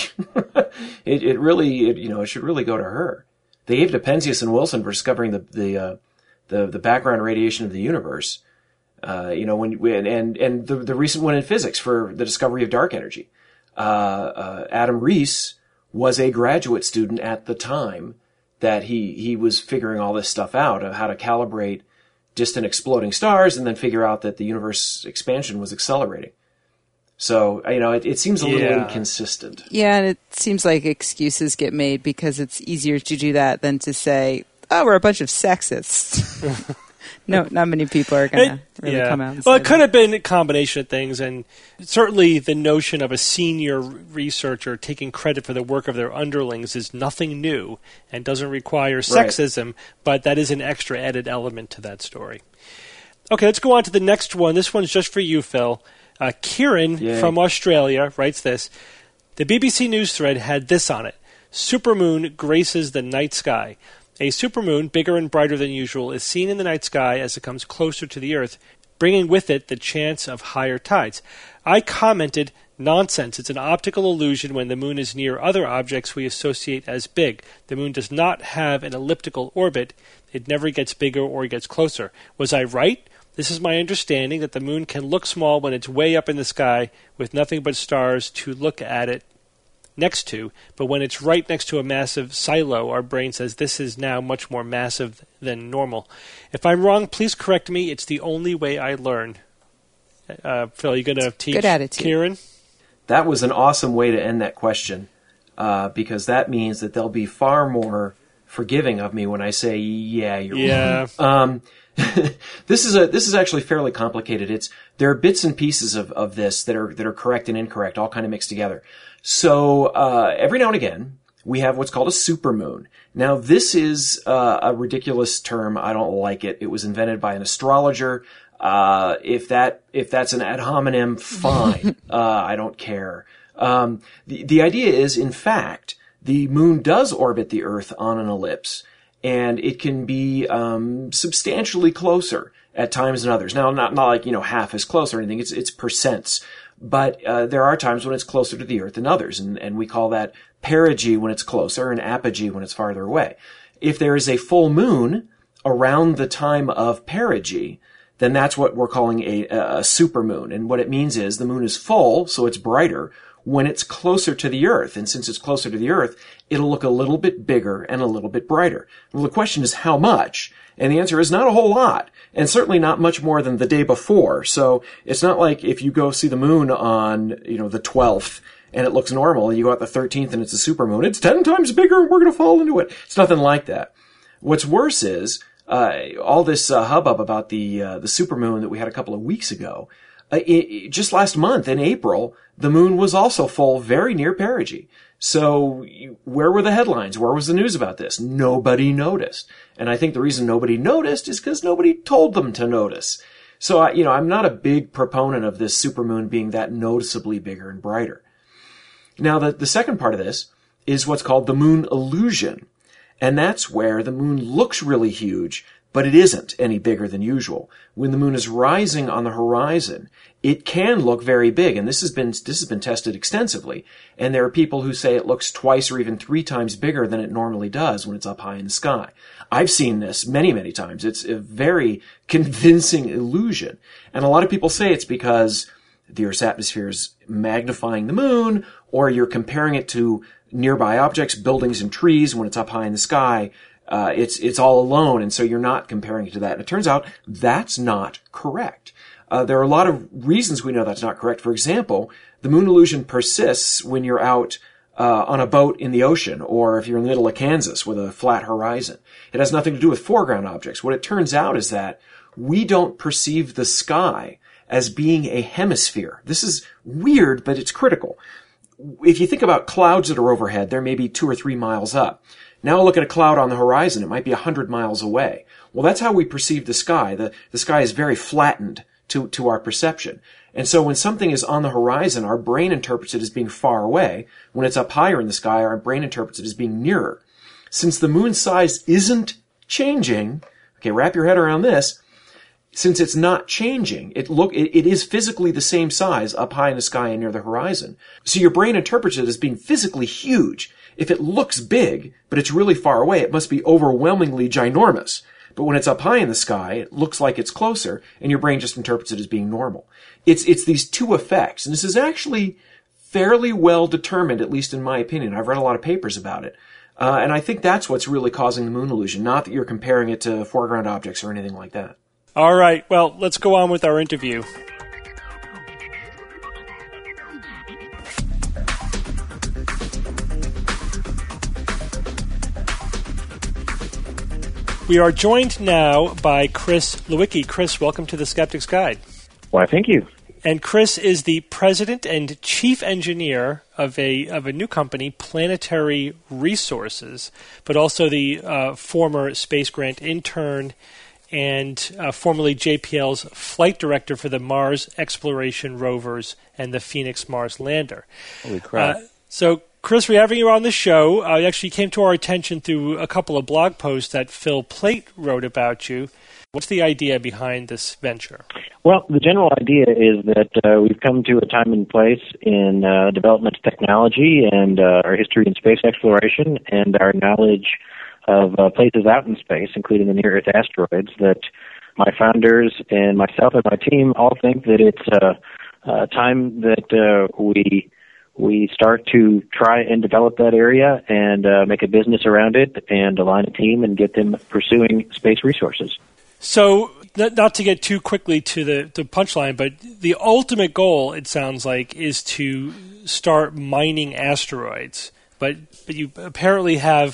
it, it really, it, you know, it should really go to her. They gave it to Penzias and Wilson for discovering the the uh, the, the background radiation of the universe. Uh, you know, when, when and and the the recent one in physics for the discovery of dark energy. Uh, uh, Adam Rees was a graduate student at the time that he he was figuring all this stuff out of how to calibrate distant exploding stars and then figure out that the universe expansion was accelerating. So, you know, it, it seems a little Yeah. inconsistent. Yeah, and it seems like excuses get made because it's easier to do that than to say, oh, we're a bunch of sexists. No, not many people are going to really yeah. come out and Well, say it could that. have been a combination of things, and certainly the notion of a senior researcher taking credit for the work of their underlings is nothing new and doesn't require sexism, but that is an extra added element to that story. Okay, let's go on to the next one. This one's just for you, Phil. Uh, Kieran Yay. from Australia writes this. The B B C News thread had this on it. Supermoon graces the night sky. A supermoon, bigger and brighter than usual, is seen in the night sky as it comes closer to the Earth, bringing with it the chance of higher tides. I commented, nonsense, it's an optical illusion when the moon is near other objects we associate as big. The moon does not have an elliptical orbit. It never gets bigger or gets closer. Was I right? This is my understanding, that the moon can look small when it's way up in the sky with nothing but stars to look at it next to, but when it's right next to a massive silo, our brain says this is now much more massive than normal. If I'm wrong, please correct me. It's the only way I learn. Uh, Phil, you going to teach Good attitude. Kieran? That was an awesome way to end that question, uh, because that means that there'll be far more forgiving of me when I say, yeah, you're yeah. wrong. Um, this is a this is actually fairly complicated. It's there are bits and pieces of, of this that are that are correct and incorrect, all kind of mixed together. So uh, every now and again, we have what's called a supermoon. Now, this is uh, a ridiculous term. I don't like it. It was invented by an astrologer. Uh, if that if that's an ad hominem, fine. uh, I don't care. Um, the the idea is, in fact, the moon does orbit the Earth on an ellipse, and it can be um, substantially closer at times than others. Now, not not like you know half as close or anything. It's it's percents, but uh, there are times when it's closer to the Earth than others, and and we call that perigee when it's closer and apogee when it's farther away. If there is a full moon around the time of perigee, then that's what we're calling a, a supermoon. And what it means is the moon is full, so it's brighter when it's closer to the Earth. And since it's closer to the Earth, it'll look a little bit bigger and a little bit brighter. Well, the question is how much? And the answer is not a whole lot, and certainly not much more than the day before. So it's not like if you go see the moon on, you know, the twelfth, and it looks normal, and you go out the thirteenth and it's a supermoon, it's ten times bigger and we're going to fall into it. It's nothing like that. What's worse is, uh, all this uh, hubbub about the, uh, the supermoon that we had a couple of weeks ago, uh, it, it, just last month in April, the moon was also full very near perigee. So where were the headlines? Where was the news about this? Nobody noticed. And I think the reason nobody noticed is because nobody told them to notice. So, I, you know, I'm not a big proponent of this supermoon being that noticeably bigger and brighter. Now, the, the second part of this is what's called the moon illusion. And that's where the moon looks really huge, but it isn't any bigger than usual. When the moon is rising on the horizon, it can look very big. And this has been, this has been tested extensively. And there are people who say it looks twice or even three times bigger than it normally does when it's up high in the sky. I've seen this many, many times. It's a very convincing illusion. And a lot of people say it's because the Earth's atmosphere is magnifying the moon, or you're comparing it to nearby objects, buildings and trees when it's up high in the sky. Uh, it's, it's all alone, and so you're not comparing it to that. And it turns out that's not correct. Uh, there are a lot of reasons we know that's not correct. For example, the moon illusion persists when you're out uh, on a boat in the ocean, or if you're in the middle of Kansas with a flat horizon. It has nothing to do with foreground objects. What it turns out is that we don't perceive the sky as being a hemisphere. This is weird, but it's critical. If you think about clouds that are overhead, they're maybe two or three miles up. Now look at a cloud on the horizon. It might be a hundred miles away. Well, that's how we perceive the sky. The, the sky is very flattened to, to our perception. And so when something is on the horizon, our brain interprets it as being far away. When it's up higher in the sky, our brain interprets it as being nearer. Since the moon's size isn't changing, okay, wrap your head around this. Since it's not changing, it look it, it is physically the same size up high in the sky and near the horizon. So your brain interprets it as being physically huge. If it looks big, but it's really far away, it must be overwhelmingly ginormous. But when it's up high in the sky, it looks like it's closer, and your brain just interprets it as being normal. It's it's these two effects, and this is actually fairly well determined, at least in my opinion. I've read a lot of papers about it. Uh, and I think that's what's really causing the moon illusion, not that you're comparing it to foreground objects or anything like that. All right, well, let's go on with our interview. We are joined now by Chris Lewicki. Chris, welcome to the Skeptic's Guide. Why, thank you. And Chris is the president and chief engineer of a of a new company, Planetary Resources, but also the uh, former Space Grant intern and uh, formerly J P L's flight director for the Mars exploration rovers and the Phoenix Mars lander. Holy crap. Uh, so, Chris, we're having you on the show. Uh, it actually came to our attention through a couple of blog posts that Phil Plait wrote about you. What's the idea behind this venture? Well, the general idea is that uh, we've come to a time and place in uh, development of technology and uh, our history in space exploration and our knowledge of uh, places out in space, including the near-Earth asteroids, that my founders and myself and my team all think that it's uh, uh, time that uh, we we start to try and develop that area and uh, make a business around it and align a team and get them pursuing space resources. So, not to get too quickly to the, the punchline, but the ultimate goal, it sounds like, is to start mining asteroids. But, but you apparently have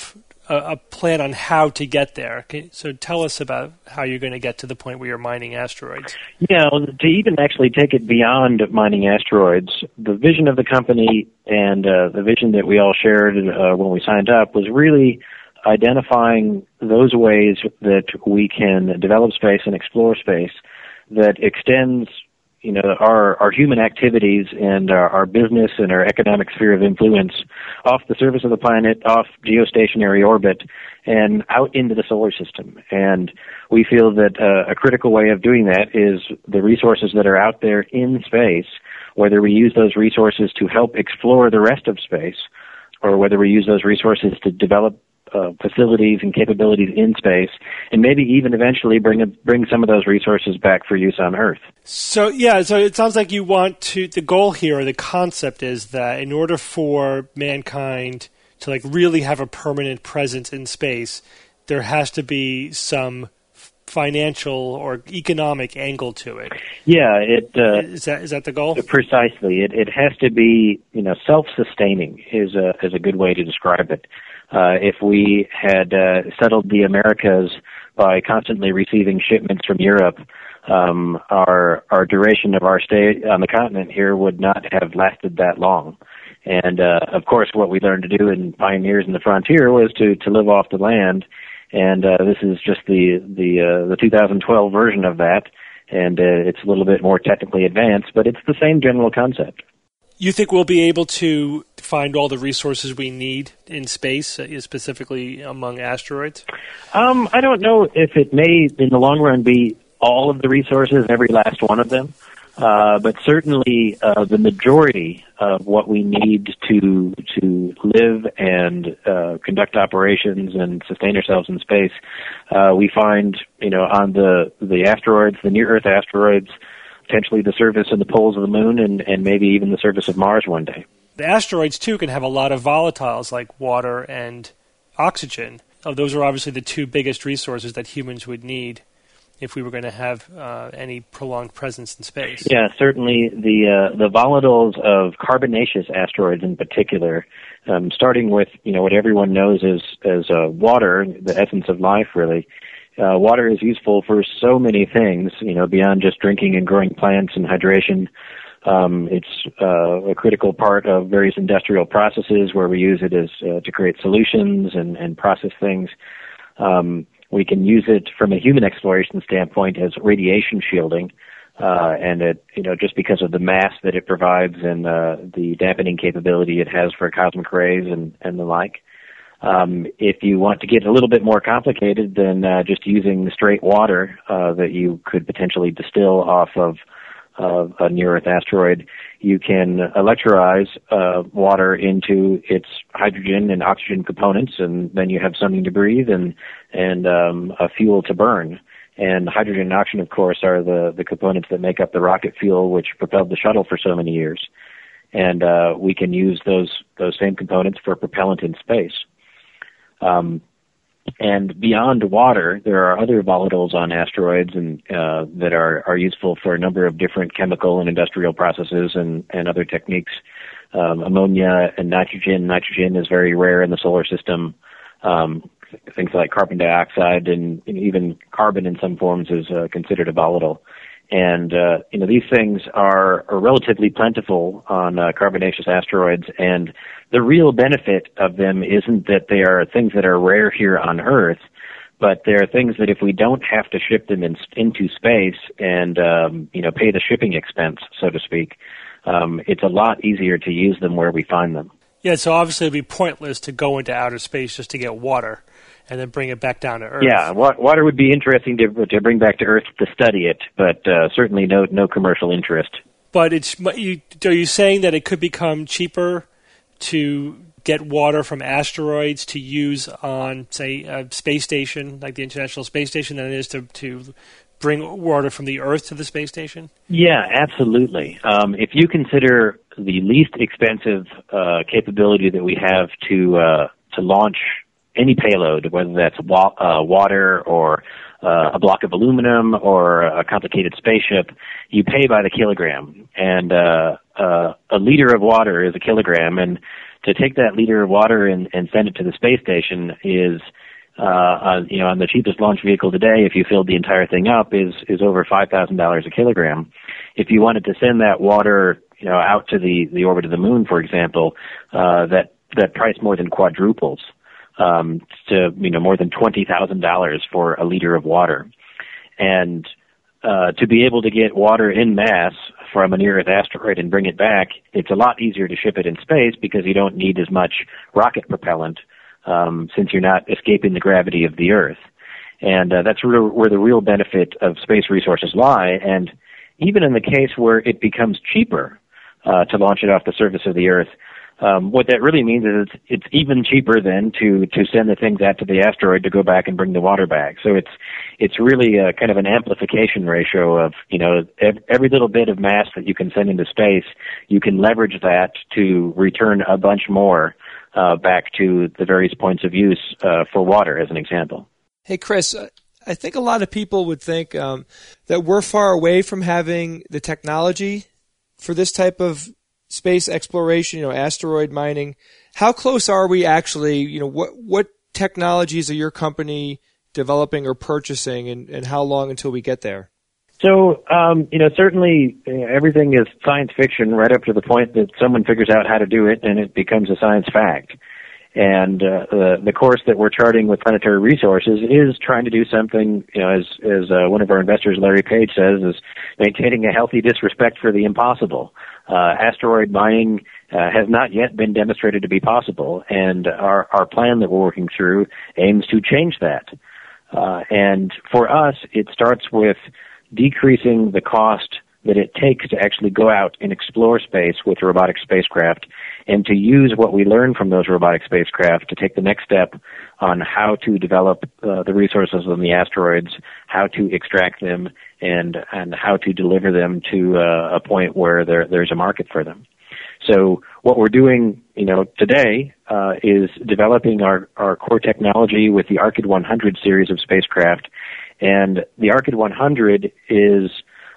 a, a plan on how to get there. Okay, so tell us about how you're going to get to the point where you're mining asteroids. Yeah, well, to even actually take it beyond mining asteroids, the vision of the company and uh, the vision that we all shared uh, when we signed up was really identifying those ways that we can develop space and explore space that extends, you know, our, our human activities and our, our business and our economic sphere of influence off the surface of the planet, off geostationary orbit, and out into the solar system. And we feel that uh, a critical way of doing that is the resources that are out there in space, whether we use those resources to help explore the rest of space, or whether we use those resources to develop Uh, facilities and capabilities in space, and maybe even eventually bring a, bring some of those resources back for use on Earth. So yeah, so it sounds like you want to. The goal here, or the concept, is that in order for mankind to like really have a permanent presence in space, there has to be some financial or economic angle to it. Yeah, it uh, is that is that the goal? Precisely. It it has to be, you know, self-sustaining is a is a good way to describe it. Uh, if we had uh, settled the Americas by constantly receiving shipments from Europe, um, our our duration of our stay on the continent here would not have lasted that long. And uh, of course, what we learned to do in Pioneers in the Frontier was to, to live off the land. And uh, this is just the the uh, the two thousand twelve version of that, and uh, it's a little bit more technically advanced, but it's the same general concept. You think we'll be able to find all the resources we need in space, uh, specifically among asteroids? Um, I don't know if it may, in the long run, be all of the resources, every last one of them, uh, but certainly uh, the majority of what we need to to live and uh, conduct operations and sustain ourselves in space, uh, we find, you know, on the the asteroids, the near-Earth asteroids, potentially the surface and the poles of the moon, and, and maybe even the surface of Mars one day. The asteroids, too, can have a lot of volatiles like water and oxygen. Oh, those are obviously the two biggest resources that humans would need if we were going to have uh, any prolonged presence in space. Yeah, certainly the uh, the volatiles of carbonaceous asteroids in particular, um, starting with, you know, what everyone knows as, as uh, water, the essence of life, really. Uh, water is useful for so many things, you know, beyond just drinking and growing plants and hydration. Um, it's uh, a critical part of various industrial processes where we use it as uh, to create solutions and, and process things. Um, we can use it from a human exploration standpoint as radiation shielding, uh, and it, you know, just because of the mass that it provides and uh, the dampening capability it has for cosmic rays and, and the like. Um, if you want to get a little bit more complicated than uh, just using the straight water uh, that you could potentially distill off of uh, a near-Earth asteroid, you can electrolyze uh, water into its hydrogen and oxygen components, and then you have something to breathe and and um, a fuel to burn. And hydrogen and oxygen, of course, are the, the components that make up the rocket fuel which propelled the shuttle for so many years. And uh, we can use those those same components for propellant in space. Um, and beyond water, there are other volatiles on asteroids and uh, that are, are useful for a number of different chemical and industrial processes and, and other techniques. Um, ammonia and nitrogen. Nitrogen is very rare in the solar system. Um, things like carbon dioxide and even carbon in some forms is uh, considered a volatile. And, uh, you know, these things are, are relatively plentiful on uh, carbonaceous asteroids, and the real benefit of them isn't that they are things that are rare here on Earth, but they're things that if we don't have to ship them in, into space and, um, you know, pay the shipping expense, so to speak, um, it's a lot easier to use them where we find them. Yeah, so obviously it would be pointless to go into outer space just to get water and then bring it back down to Earth. Yeah, wa- water would be interesting to to bring back to Earth to study it, but uh, certainly no no commercial interest. But it's you, are you saying that it could become cheaper to get water from asteroids to use on, say, a space station like the International Space Station than it is to to bring water from the Earth to the space station? Yeah, absolutely. Um, if you consider the least expensive uh, capability that we have to uh, to launch any payload, whether that's wa- uh, water or uh, a block of aluminum or a complicated spaceship, you pay by the kilogram. And uh, uh, a liter of water is a kilogram, and to take that liter of water and, and send it to the space station is, uh, on, you know, on the cheapest launch vehicle today, if you filled the entire thing up, is is over five thousand dollars a kilogram. If you wanted to send that water, you know, out to the, the orbit of the moon, for example, uh, that that price more than quadruples um, to, you know, more than twenty thousand dollars for a liter of water. And uh, to be able to get water in mass from a near-Earth asteroid and bring it back, it's a lot easier to ship it in space because you don't need as much rocket propellant um, since you're not escaping the gravity of the Earth. And uh, that's where, where the real benefit of space resources lie. And even in the case where it becomes cheaper uh, to launch it off the surface of the Earth, Um, what that really means is it's, it's even cheaper then to, to send the things out to the asteroid to go back and bring the water back. So it's it's really a, kind of an amplification ratio of, you know, every, every little bit of mass that you can send into space, you can leverage that to return a bunch more uh, back to the various points of use uh, for water, as an example. Hey, Chris, I think a lot of people would think um, that we're far away from having the technology for this type of space exploration, you know, asteroid mining. How close are we actually, you know, what what technologies are your company developing or purchasing, and, and how long until we get there? So, um, you know, certainly you know, everything is science fiction right up to the point that someone figures out how to do it and it becomes a science fact. And uh, the, the course that we're charting with Planetary Resources is trying to do something, you know, as, as uh, one of our investors, Larry Page, says, is maintaining a healthy disrespect for the impossible. Uh, asteroid mining uh, has not yet been demonstrated to be possible, and our, our plan that we're working through aims to change that. Uh, and for us, it starts with decreasing the cost that it takes to actually go out and explore space with robotic spacecraft, and to use what we learn from those robotic spacecraft to take the next step on how to develop uh, the resources on the asteroids, how to extract them, and and how to deliver them to uh, a point where there there's a market for them. So what we're doing, you know, today uh, is developing our, our core technology with the Arkyd one hundred series of spacecraft, and the Arkyd one hundred is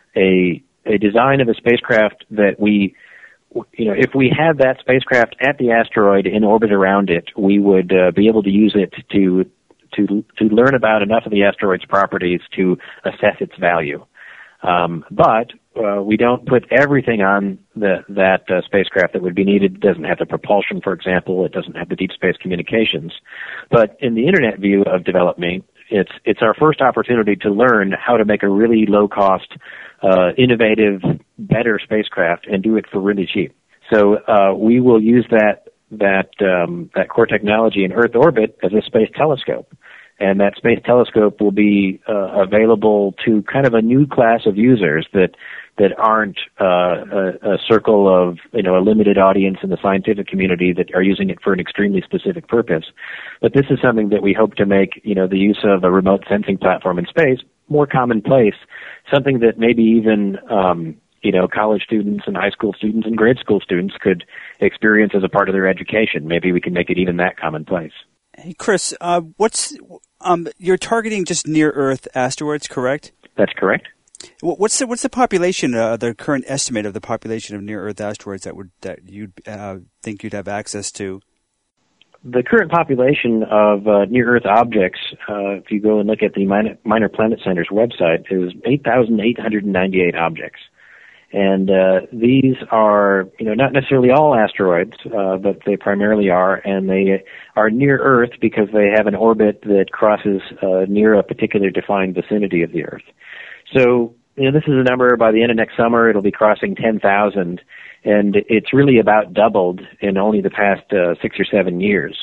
a a design of a spacecraft that we, you know, if we had that spacecraft at the asteroid in orbit around it, we would uh, be able to use it to to to learn about enough of the asteroid's properties to assess its value. Um, but uh, we don't put everything on the, that uh, spacecraft that would be needed. It doesn't have the propulsion, for example. It doesn't have the deep space communications. But in the Internet view of development, it's it's our first opportunity to learn how to make a really low-cost, uh, innovative, better spacecraft and do it for really cheap. So uh, we will use that that um, that core technology in Earth orbit as a space telescope. And that space telescope will be uh, available to kind of a new class of users that that aren't uh, a, a circle of, you know, a limited audience in the scientific community that are using it for an extremely specific purpose. But this is something that we hope to make, you know, the use of a remote sensing platform in space more commonplace, something that maybe even, um, you know, college students and high school students and grade school students could experience as a part of their education. Maybe we can make it even that commonplace. Hey, Chris, uh, what's um, you're targeting just near-Earth asteroids, correct? That's correct. What's the what's the population, uh, the current estimate of the population of near-Earth asteroids that would that you'd uh, think you'd have access to? The current population of uh, near-Earth objects, uh, if you go and look at the Minor, Minor Planet Center's website, is eight thousand eight hundred ninety-eight objects. And uh, these are, you know, not necessarily all asteroids, uh, but they primarily are, and they are near Earth because they have an orbit that crosses uh, near a particular defined vicinity of the Earth. So, you know, this is a number, by the end of next summer, it'll be crossing ten thousand, and it's really about doubled in only the past uh, six or seven years.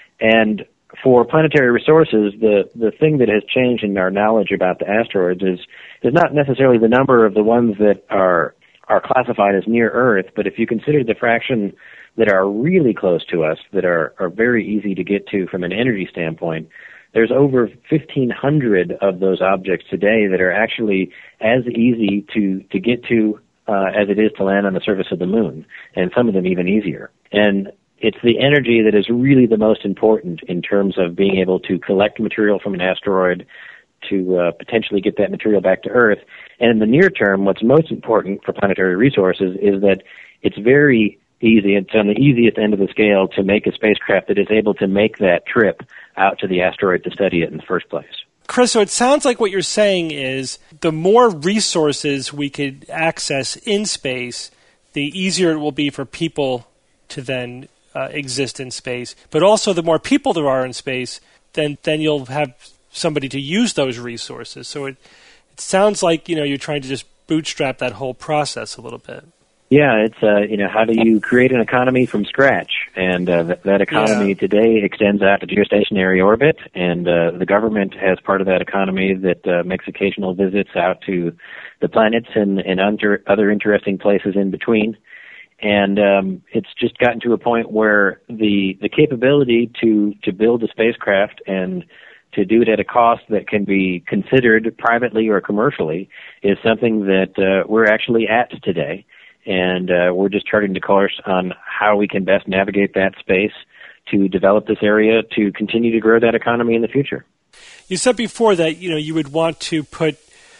And for Planetary Resources, the, the thing that has changed in our knowledge about the asteroids is is not necessarily the number of the ones that are are classified as near Earth, but if you consider the fraction that are really close to us, that are, are very easy to get to from an energy standpoint, there's over fifteen hundred of those objects today that are actually as easy to, to get to uh, as it is to land on the surface of the moon, and some of them even easier. And it's the energy that is really the most important in terms of being able to collect material from an asteroid, to uh, potentially get that material back to Earth. And in the near term, what's most important for planetary resources is that it's very easy, it's on the easiest end of the scale to make a spacecraft that is able to make that trip out to the asteroid to study it in the first place. Chris, so it sounds like what you're saying is the more resources we could access in space, the easier it will be for people to then uh, exist in space. But also the more people there are in space, then then you'll have somebody to use those resources. So it it sounds like, you know, you're trying to just bootstrap that whole process a little bit. Yeah, it's, uh, you know, how do you create an economy from scratch? And uh, th- that economy yeah. today extends out to geostationary orbit, and uh, the government has part of that economy that uh, makes occasional visits out to the planets and, and under other interesting places in between. And um, it's just gotten to a point where the the capability to, to build a spacecraft and to do it at a cost that can be considered privately or commercially is something that uh, we're actually at today. And uh, we're just charting the course on how we can best navigate that space to develop this area to continue to grow that economy in the future. You said before that, you know, you would want to put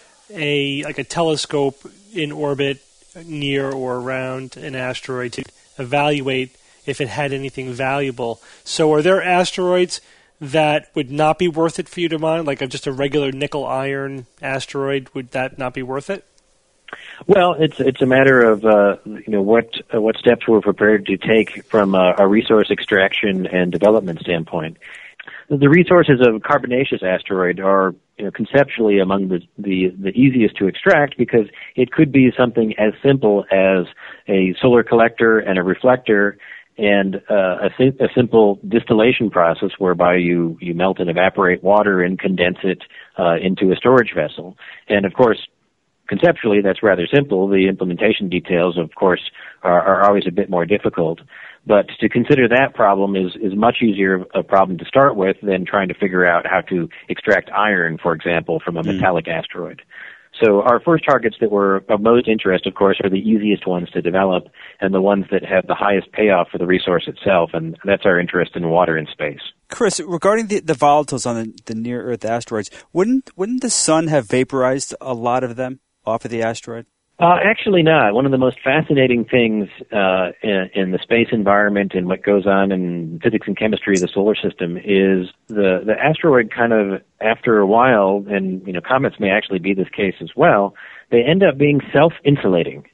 a like a telescope in orbit near or around an asteroid to evaluate if it had anything valuable. So are there asteroids that would not be worth it for you to mine, like just a regular nickel-iron asteroid? Would that not be worth it? Well, it's it's a matter of uh, you know what uh, what steps we're prepared to take from a, a resource extraction and development standpoint. The resources of a carbonaceous asteroid are, you know, conceptually among the, the the easiest to extract because it could be something as simple as a solar collector and a reflector and uh, a, sim- a simple distillation process whereby you, you melt and evaporate water and condense it uh, into a storage vessel. And of course, conceptually, that's rather simple. The implementation details, of course, are, are always a bit more difficult. But to consider that problem is, is much easier a problem to start with than trying to figure out how to extract iron, for example, from a metallic mm. asteroid. So our first targets that were of most interest, of course, are the easiest ones to develop and the ones that have the highest payoff for the resource itself, and that's our interest in water and space. Chris, regarding the, the volatiles on the, the near-Earth asteroids, wouldn't wouldn't the sun have vaporized a lot of them off of the asteroid? Uh, actually not. One of the most fascinating things uh, in, in the space environment and what goes on in physics and chemistry of the solar system is the, the asteroid kind of, after a while, and you know, comets may actually be this case as well, they end up being self-insulating.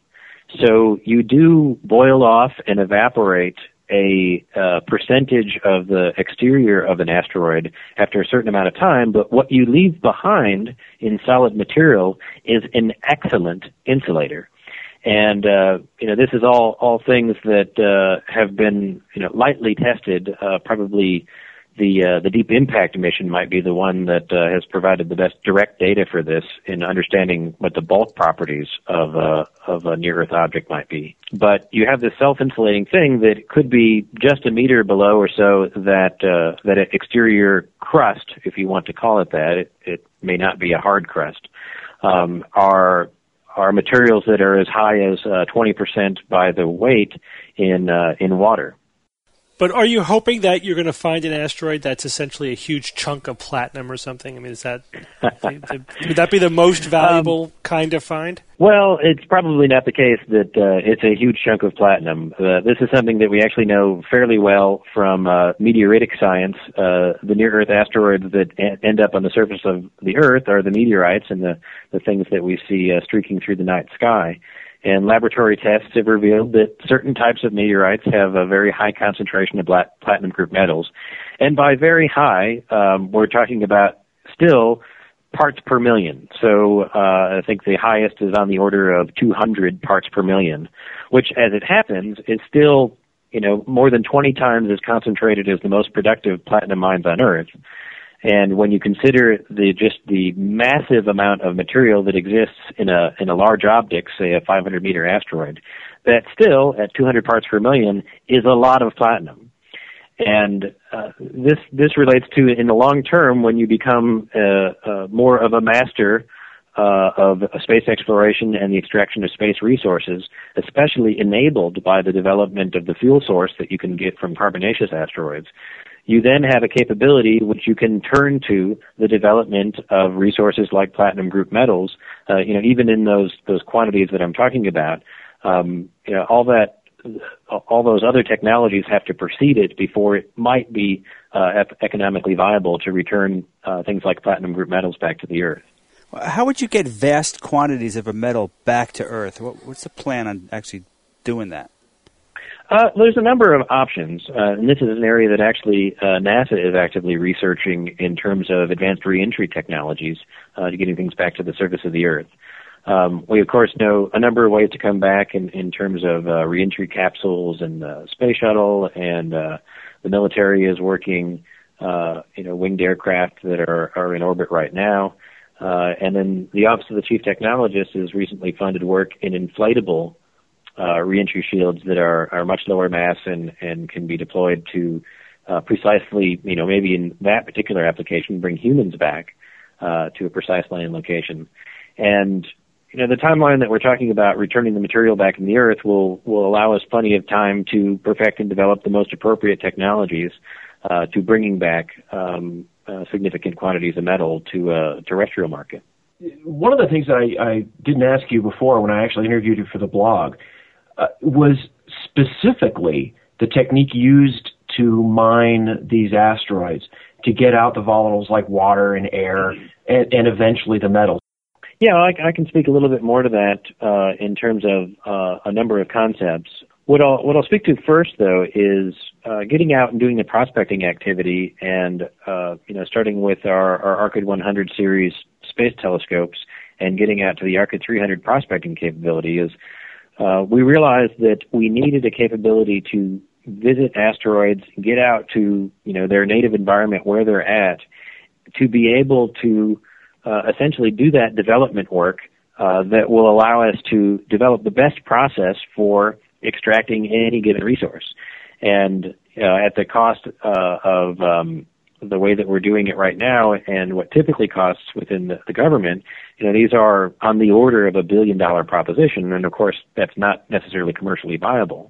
So you do boil off and evaporate a uh, percentage of the exterior of an asteroid after a certain amount of time, but what you leave behind in solid material is an excellent insulator. And, uh, you know, this is all, all things that uh, have been, you know, lightly tested. Uh, probably the uh, the Deep Impact mission might be the one that uh, has provided the best direct data for this in understanding what the bulk properties of uh, of a near-Earth object might be. But you have this self-insulating thing that could be just a meter below or so that uh, that exterior crust, if you want to call it that. It, it may not be a hard crust. Um, are are materials that are as high as uh, twenty percent by the weight in uh, in water. But are you hoping that you're going to find an asteroid that's essentially a huge chunk of platinum or something? I mean, is that the, would that be the most valuable um, kind of find? Well, it's probably not the case that uh, it's a huge chunk of platinum. Uh, this is something that we actually know fairly well from uh, meteoritic science. Uh, the near-Earth asteroids that a- end up on the surface of the Earth are the meteorites and the, the things that we see uh, streaking through the night sky. And laboratory tests have revealed that certain types of meteorites have a very high concentration of plat- platinum group metals. And by very high, um, we're talking about still parts per million. So uh, I think the highest is on the order of two hundred parts per million, which, as it happens, is still, you know, more than twenty times as concentrated as the most productive platinum mines on Earth. And when you consider the just the massive amount of material that exists in a in a large object, say a five hundred meter asteroid, that still at two hundred parts per million is a lot of platinum. And uh, this this relates to in the long term when you become uh, uh, more of a master uh, of space exploration and the extraction of space resources, especially enabled by the development of the fuel source that you can get from carbonaceous asteroids. you then have a capability which you can turn to the development of resources like platinum group metals. Uh, you know, even in those those quantities that I'm talking about, um, you know, all that, all those other technologies have to precede it before it might be uh, ep- economically viable to return uh, things like platinum group metals back to the Earth. How would you get vast quantities of a metal back to Earth? What, what's the plan on actually doing that? Uh, there's a number of options, uh, and this is an area that actually uh, NASA is actively researching in terms of advanced reentry technologies uh, to getting things back to the surface of the Earth. Um, we, of course, know a number of ways to come back in, in terms of uh, reentry capsules and the space shuttle, and uh, the military is working, uh, you know, winged aircraft that are, are in orbit right now. Uh, and then the Office of the Chief Technologist has recently funded work in inflatable Uh, reentry shields that are, are much lower mass and, and can be deployed to uh, precisely, you know, maybe in that particular application, bring humans back uh, to a precise land location. And, you know, the timeline that we're talking about, returning the material back in the Earth, will, will allow us plenty of time to perfect and develop the most appropriate technologies uh, to bringing back um, uh, significant quantities of metal to a terrestrial market. One of the things that I, I didn't ask you before when I actually interviewed you for the blog Uh, was specifically the technique used to mine these asteroids to get out the volatiles like water and air and, and eventually the metals. Yeah, I, I can speak a little bit more to that uh, in terms of uh, a number of concepts. What I'll, what I'll speak to first, though, is uh, getting out and doing the prospecting activity, and uh, you know, starting with our, our ARCID one hundred series space telescopes and getting out to the ARCID three hundred prospecting capability is Uh, we realized that we needed a capability to visit asteroids, get out to, you know, their native environment where they're at, to be able to uh, essentially do that development work uh, that will allow us to develop the best process for extracting any given resource. And uh, at the cost uh, of um, the way that we're doing it right now and what typically costs within the, the government, you know, these are on the order of a billion dollar proposition, and of course that's not necessarily commercially viable.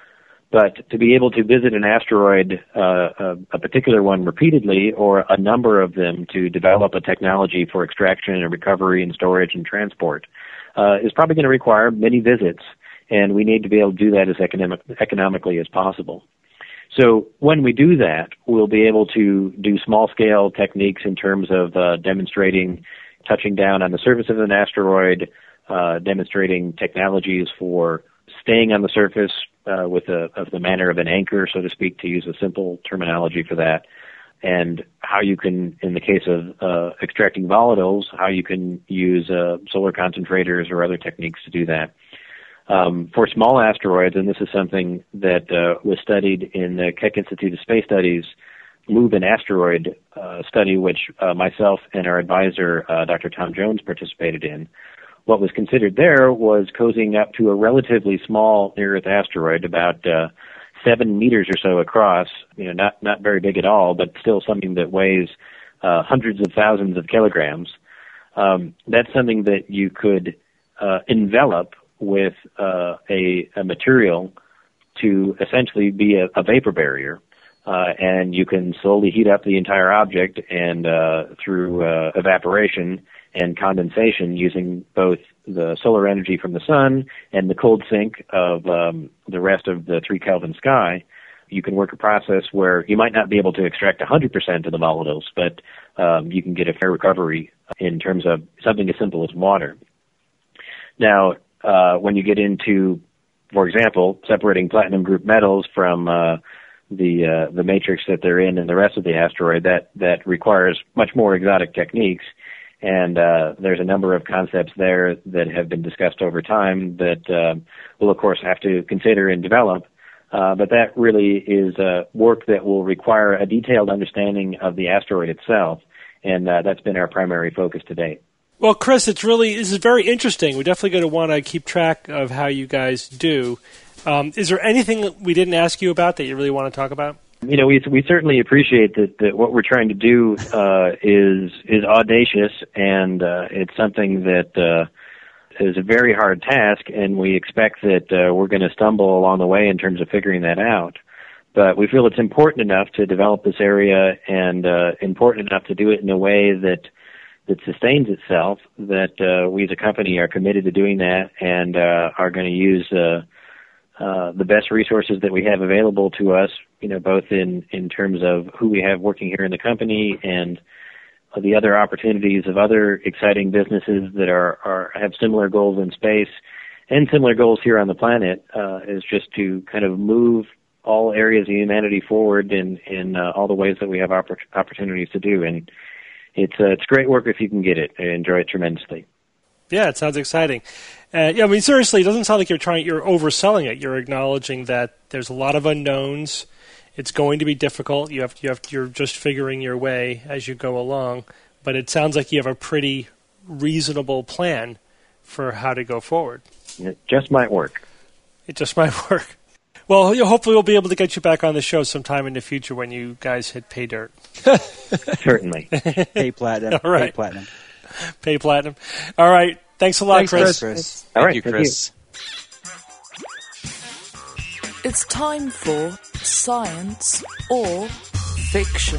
But to be able to visit an asteroid, uh, a, a particular one repeatedly, or a number of them to develop a technology for extraction and recovery and storage and transport, uh, is probably going to require many visits, and we need to be able to do that as economic, economically as possible. So when we do that, we'll be able to do small-scale techniques in terms of uh, demonstrating touching down on the surface of an asteroid, uh, demonstrating technologies for staying on the surface uh, with a, of the manner of an anchor, so to speak, to use a simple terminology for that, and how you can, in the case of uh, extracting volatiles, how you can use uh, solar concentrators or other techniques to do that. Um, for small asteroids, and this is something that uh, was studied in the Keck Institute of Space Studies Move an Asteroid uh, study, which uh, myself and our advisor, uh, Doctor Tom Jones, participated in. What was considered there was cozying up to a relatively small near-Earth asteroid, about uh, seven meters or so across, you know, not, not very big at all, but still something that weighs uh, hundreds of thousands of kilograms. Um, that's something that you could uh, envelop with uh, a, a material to essentially be a, a vapor barrier. Uh, and you can slowly heat up the entire object and uh, through uh, evaporation and condensation using both the solar energy from the sun and the cold sink of um, the rest of the three Kelvin sky, you can work a process where you might not be able to extract one hundred percent of the volatiles, but um, you can get a fair recovery in terms of something as simple as water. Now, uh, when you get into, for example, separating platinum group metals from uh, the uh, the matrix that they're in and the rest of the asteroid, that that requires much more exotic techniques, and uh, there's a number of concepts there that have been discussed over time that uh, we'll of course have to consider and develop, uh, but that really is uh, work that will require a detailed understanding of the asteroid itself, and uh, that's been our primary focus to date. Well, Chris, it's really this is very interesting. We're definitely going to want to keep track of how you guys do. Um, is there anything that we didn't ask you about that you really want to talk about? You know, we we certainly appreciate that, that what we're trying to do uh, is is audacious, and uh, it's something that uh, is a very hard task, and we expect that uh, we're going to stumble along the way in terms of figuring that out. But we feel it's important enough to develop this area and uh, important enough to do it in a way that that sustains itself, that uh, we as a company are committed to doing that and uh, are going to use uh, uh, the best resources that we have available to us, you know, both in, in terms of who we have working here in the company and the other opportunities of other exciting businesses that are, are have similar goals in space and similar goals here on the planet, uh, is just to kind of move all areas of humanity forward in, in uh, all the ways that we have oppor- opportunities to do. And It's uh, it's great work if you can get it. I enjoy it tremendously. Yeah, it sounds exciting. Uh, yeah, I mean, seriously, it doesn't sound like you're trying. You're overselling it. You're acknowledging that there's a lot of unknowns. It's going to be difficult. You have you have you're just figuring your way as you go along. But it sounds like you have a pretty reasonable plan for how to go forward. It just might work. It just might work. Well, you know, hopefully we'll be able to get you back on the show sometime in the future when you guys hit pay dirt. Certainly. Pay platinum. All right. Pay platinum. Pay platinum. All right. Thanks a lot, Thanks, Chris. Chris. All Thank right, you, thank Chris. It's time for Science or Fiction.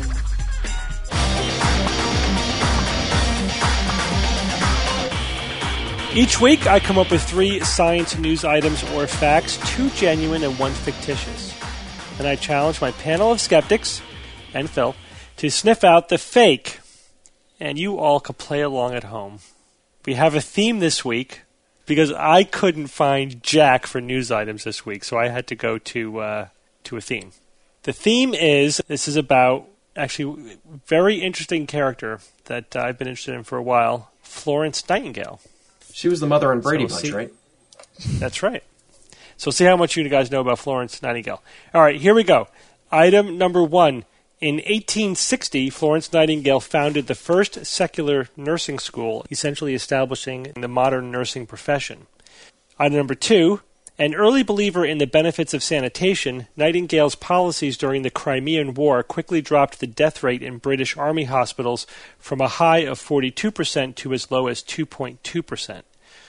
Each week, I come up with three science news items or facts, two genuine and one fictitious. And I challenge my panel of skeptics, and Phil, to sniff out the fake. And you all can play along at home. We have a theme this week, because I couldn't find jack for news items this week, so I had to go to uh, to a theme. The theme is, this is about, actually, a very interesting character that uh, I've been interested in for a while, Florence Nightingale. She was the mother in Brady So Bunch, see- right? That's right. So see how much you guys know about Florence Nightingale. All right, here we go. Item number one. In eighteen sixty, Florence Nightingale founded the first secular nursing school, essentially establishing the modern nursing profession. Item number two. An early believer in the benefits of sanitation, Nightingale's policies during the Crimean War quickly dropped the death rate in British Army hospitals from a high of forty-two percent to as low as two point two percent.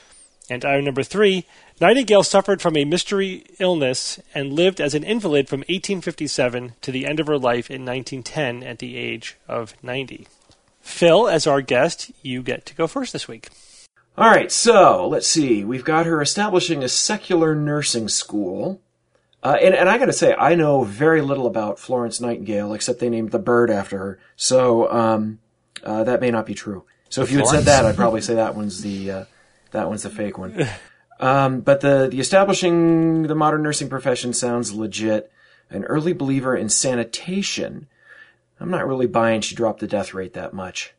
And item number three, Nightingale suffered from a mystery illness and lived as an invalid from eighteen fifty-seven to the end of her life in nineteen ten at the age of ninety. Phil, as our guest, you get to go first this week. All right, so let's see. We've got her establishing a secular nursing school. Uh, and, and I got to say, I know very little about Florence Nightingale, except they named the bird after her. So um, uh, that may not be true. So if you had said that, I'd probably say that one's the uh, that one's the fake one. Um, but the, the establishing the modern nursing profession sounds legit. An early believer in sanitation. I'm not really buying she dropped the death rate that much.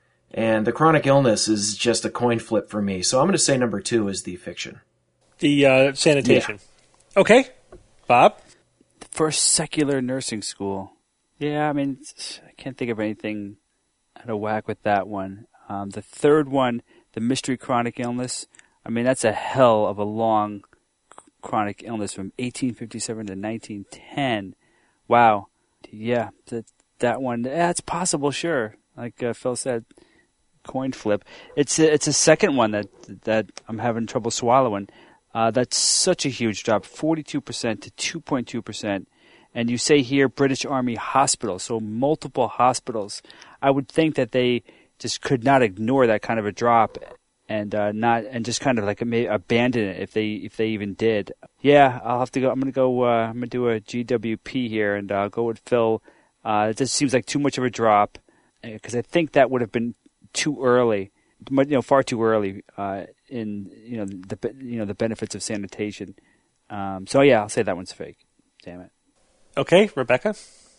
And the chronic illness is just a coin flip for me. So I'm going to say number two is the fiction. The uh, sanitation. Yeah. Okay. Bob? The first secular nursing school. Yeah, I mean, I can't think of anything out of whack with that one. Um, the third one, the mystery chronic illness. I mean, that's a hell of a long chronic illness from eighteen fifty-seven to nineteen ten. Wow. Yeah, that, that one, that's possible, sure. Like uh, Phil said, coin flip. It's a, it's a second one that that I'm having trouble swallowing. Uh, that's such a huge drop, forty-two percent to two point two percent. And you say here British Army hospitals, so multiple hospitals. I would think that they just could not ignore that kind of a drop and uh, not and just kind of like abandon it if they if they even did. Yeah, I'll have to go. I'm gonna go. Uh, I'm gonna do a G W P here and uh, go with Phil. Uh, it just seems like too much of a drop because I think that would have been too early, you know, far too early uh, in you know the you know the benefits of sanitation. Um, so yeah, I'll say that one's fake. Damn it. Okay, Rebecca.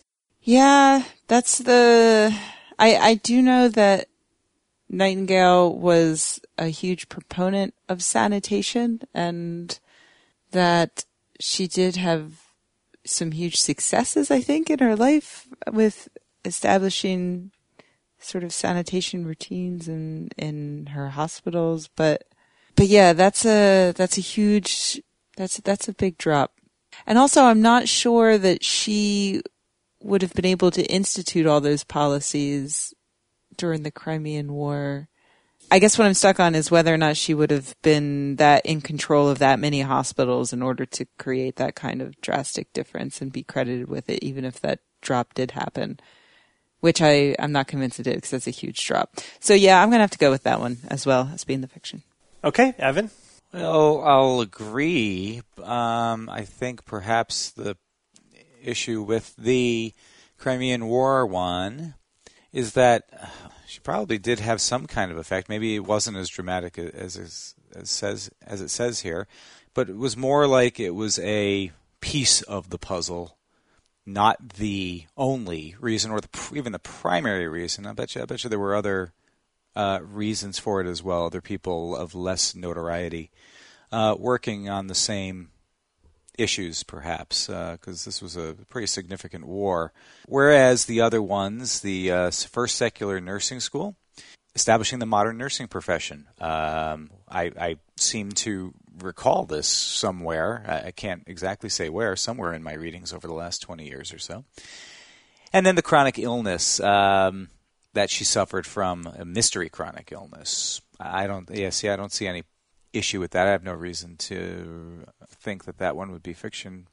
Yeah, that's the. I I do know that Nightingale was a huge proponent of sanitation, and that she did have some huge successes, I think, in her life with establishing sort of sanitation routines in, in her hospitals. But, but yeah, that's a, that's a huge, that's, that's a big drop. And also I'm not sure that she would have been able to institute all those policies during the Crimean War I guess what I'm stuck on is whether or not she would have been that in control of that many hospitals in order to create that kind of drastic difference and be credited with it, even if that drop did happen, which I, I'm not convinced it did because that's a huge drop. So yeah, I'm going to have to go with that one as well as being the fiction. Okay, Evan? Well, I'll agree. Um, I think perhaps the issue with the Crimean War one is that she probably did have some kind of effect. Maybe it wasn't as dramatic as, as, as says as it says here, but it was more like it was a piece of the puzzle, not the only reason or the, even the primary reason. I bet you, I bet you there were other uh, reasons for it as well. Other people of less notoriety uh, working on the same issues, perhaps, because uh, this was a pretty significant war. Whereas the other ones, the uh, first secular nursing school, establishing the modern nursing profession. Um, I, I seem to recall this somewhere. I, I can't exactly say where, somewhere in my readings over the last twenty years or so. And then the chronic illness um, that she suffered from, a mystery chronic illness. I don't, yeah, see, I don't see any issue with that. I have no reason to think that that one would be fiction.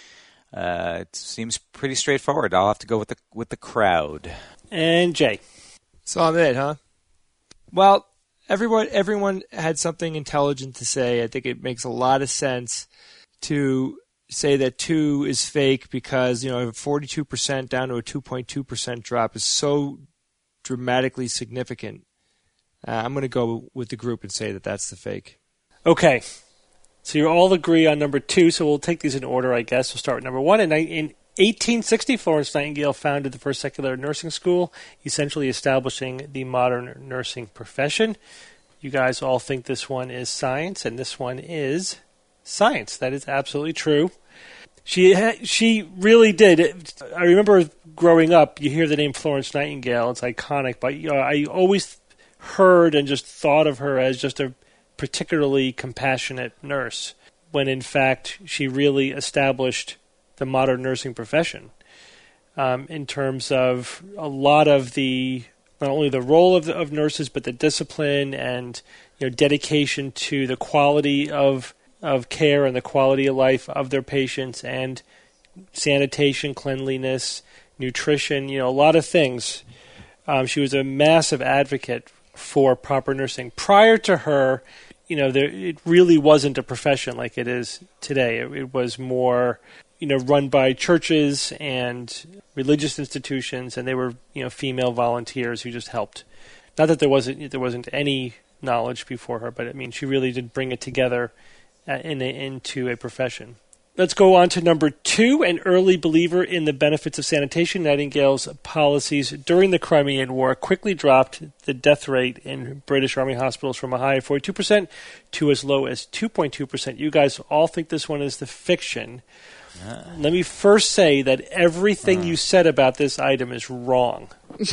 Uh, it seems pretty straightforward. I'll have to go with the with the crowd. And Jay. So I'm it, huh? Well, everyone everyone had something intelligent to say. I think it makes a lot of sense to say that two is fake because, you know, forty-two percent down to a two point two percent drop is so dramatically significant. Uh, I'm going to go with the group and say that that's the fake. Okay. So you all agree on number two, so we'll take these in order, I guess. We'll start with number one. In, in eighteen sixty, Florence Nightingale founded the first secular nursing school, essentially establishing the modern nursing profession. You guys all think this one is science, and this one is science. That is absolutely true. She ha- she really did. I remember growing up, you hear the name Florence Nightingale, it's iconic, but you know, I always heard and just thought of her as just a particularly compassionate nurse, when in fact she really established the modern nursing profession um, in terms of a lot of the, not only the role of, the, of nurses, but the discipline and, you know, dedication to the quality of of care and the quality of life of their patients, and sanitation, cleanliness, nutrition, you know, a lot of things. Um, she was a massive advocate for proper nursing. Prior to her, you know, there, it really wasn't a profession like it is today. It, it was more, you know, run by churches and religious institutions, and they were, you know, female volunteers who just helped. Not that there wasn't there wasn't any knowledge before her, but I mean, she really did bring it together uh, in a, into a profession. Let's go on to number two. An early believer in the benefits of sanitation, Nightingale's policies during the Crimean War quickly dropped the death rate in British Army hospitals from a high of forty-two percent to as low as two point two percent. You guys all think this one is the fiction. Uh. Let me first say that everything uh. you said about this item is wrong.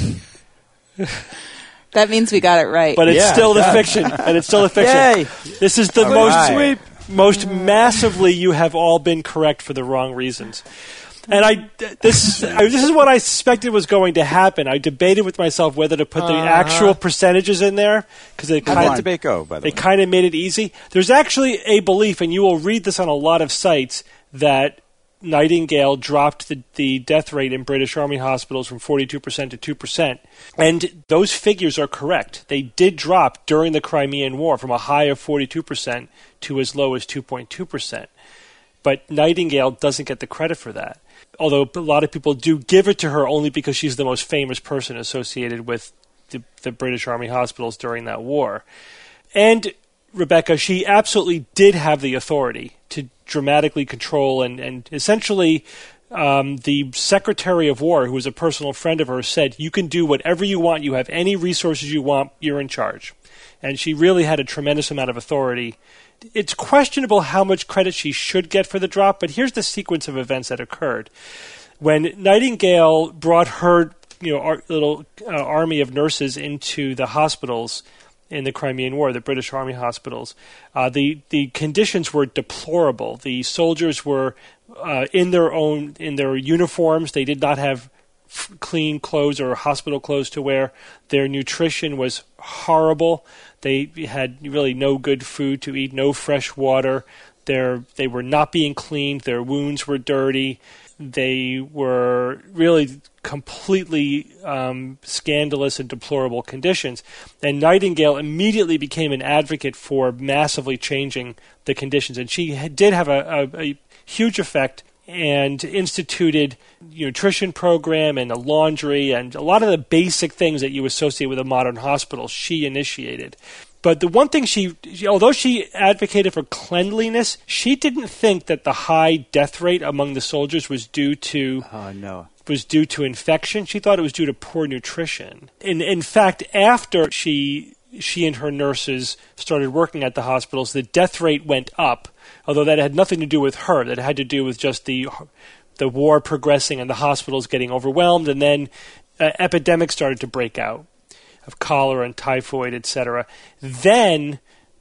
That means we got it right. But it's yeah, still the fiction. And it's still the fiction. Yay. This is the all most right. sweep. Most massively, you have all been correct for the wrong reasons. And I, this, I, this is what I suspected was going to happen. I debated with myself whether to put the uh-huh. actual percentages in there, because it kind of debate go, by the it way. kind of made it easy. There's actually a belief, and you will read this on a lot of sites, that Nightingale dropped the, the death rate in British Army hospitals from forty-two percent to two percent. And those figures are correct. They did drop during the Crimean War from a high of forty-two percent to as low as two point two percent. But Nightingale doesn't get the credit for that. Although a lot of people do give it to her only because she's the most famous person associated with the, the British Army hospitals during that war. And Rebecca, she absolutely did have the authority to dramatically control and, and essentially um, the Secretary of War, who was a personal friend of hers, said, you can do whatever you want. You have any resources you want. You're in charge. And she really had a tremendous amount of authority. It's questionable how much credit she should get for the drop, but here's the sequence of events that occurred. When Nightingale brought her, you know, our little uh, army of nurses into the hospitals in the Crimean War, the British Army hospitals, uh, the the conditions were deplorable. The soldiers were uh, in their own in their uniforms. They did not have f- clean clothes or hospital clothes to wear. Their nutrition was horrible. They had really no good food to eat, no fresh water. Their, they were not being cleaned. Their wounds were dirty. They were really completely um, scandalous and deplorable conditions. And Nightingale immediately became an advocate for massively changing the conditions. And she had, did have a, a, a huge effect and instituted a nutrition program and a laundry and a lot of the basic things that you associate with a modern hospital she initiated. But the one thing she, although she advocated for cleanliness, she didn't think that the high death rate among the soldiers was due to oh, no. was due to infection. She thought it was due to poor nutrition. In in fact, after she she and her nurses started working at the hospitals, the death rate went up. Although that had nothing to do with her, that had to do with just the the war progressing and the hospitals getting overwhelmed, and then uh, epidemics started to break out of cholera and typhoid, et cetera. Then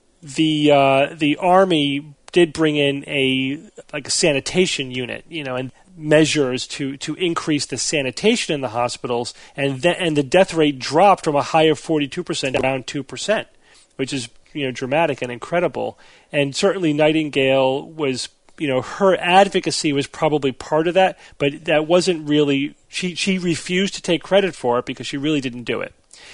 the uh, the army did bring in a like a sanitation unit, you know, and measures to, to increase the sanitation in the hospitals, and th- and the death rate dropped from a high of forty-two percent around two percent, which is you know dramatic and incredible. And certainly Nightingale was, you know, her advocacy was probably part of that, but that wasn't really. She she refused to take credit for it because she really didn't do it.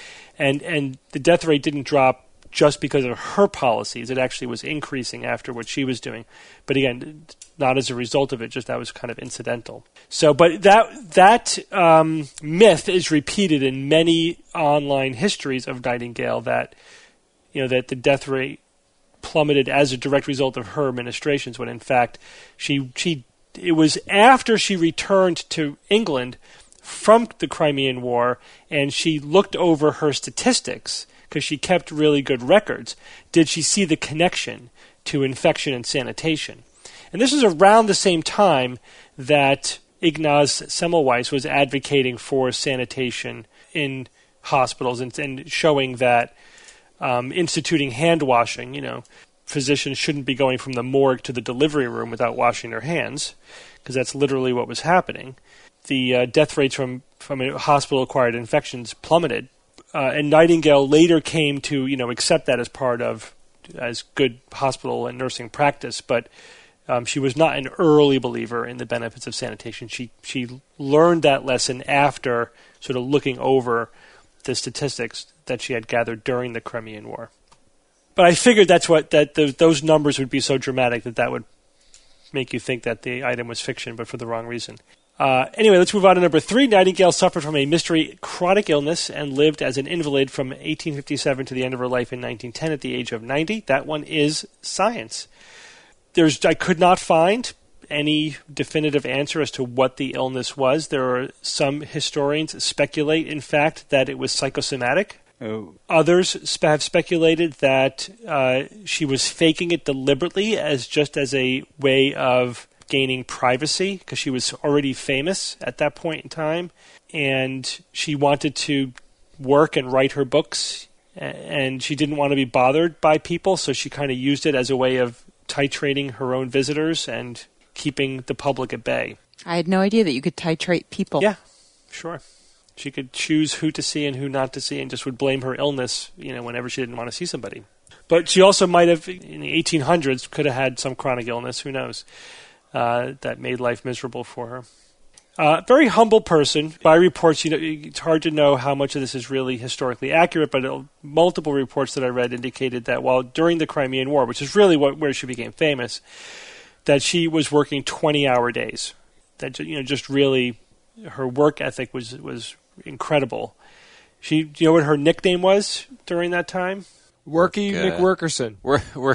And and the death rate didn't drop just because of her policies. It actually was increasing after what she was doing. But again, not as a result of it, just that was kind of incidental. So, but that that um, myth is repeated in many online histories of Nightingale that, you know, that the death rate plummeted as a direct result of her administrations, when in fact she she it was after she returned to England from the Crimean War, and she looked over her statistics because she kept really good records. Did she see the connection to infection and sanitation? And this is around the same time that Ignaz Semmelweis was advocating for sanitation in hospitals and, and showing that um, instituting hand washing, you know, physicians shouldn't be going from the morgue to the delivery room without washing their hands, because that's literally what was happening. The uh, death rates from, from hospital-acquired infections plummeted, uh, and Nightingale later came to, you know, accept that as part of as good hospital and nursing practice. But um, she was not an early believer in the benefits of sanitation. She she learned that lesson after sort of looking over the statistics that she had gathered during the Crimean War. But I figured that's what that the, those numbers would be so dramatic that that would make you think that the item was fiction, but for the wrong reason. Uh, anyway, let's move on to number three. Nightingale suffered from a mystery chronic illness and lived as an invalid from eighteen fifty-seven to the end of her life in nineteen ten at the age of ninety. That one is science. There's I could not find any definitive answer as to what the illness was. There are some historians speculate, in fact, that it was psychosomatic. Oh. Others have speculated that uh, she was faking it deliberately as just as a way of gaining privacy, because she was already famous at that point in time, and she wanted to work and write her books, and she didn't want to be bothered by people, so she kind of used it as a way of titrating her own visitors and keeping the public at bay. I had no idea that you could titrate people. Yeah, sure. She could choose who to see and who not to see, and just would blame her illness, you know, whenever she didn't want to see somebody. But she also might have, in the eighteen hundreds, could have had some chronic illness, who knows, uh, that made life miserable for her. Uh, very humble person. By reports, you know, it's hard to know how much of this is really historically accurate, but it, multiple reports that I read indicated that while during the Crimean War, which is really what, where she became famous, that she was working twenty-hour days. That, you know, just really, her work ethic was was incredible. She, do you know what her nickname was during that time? Worky Work, uh, McWorkerson. Work, work.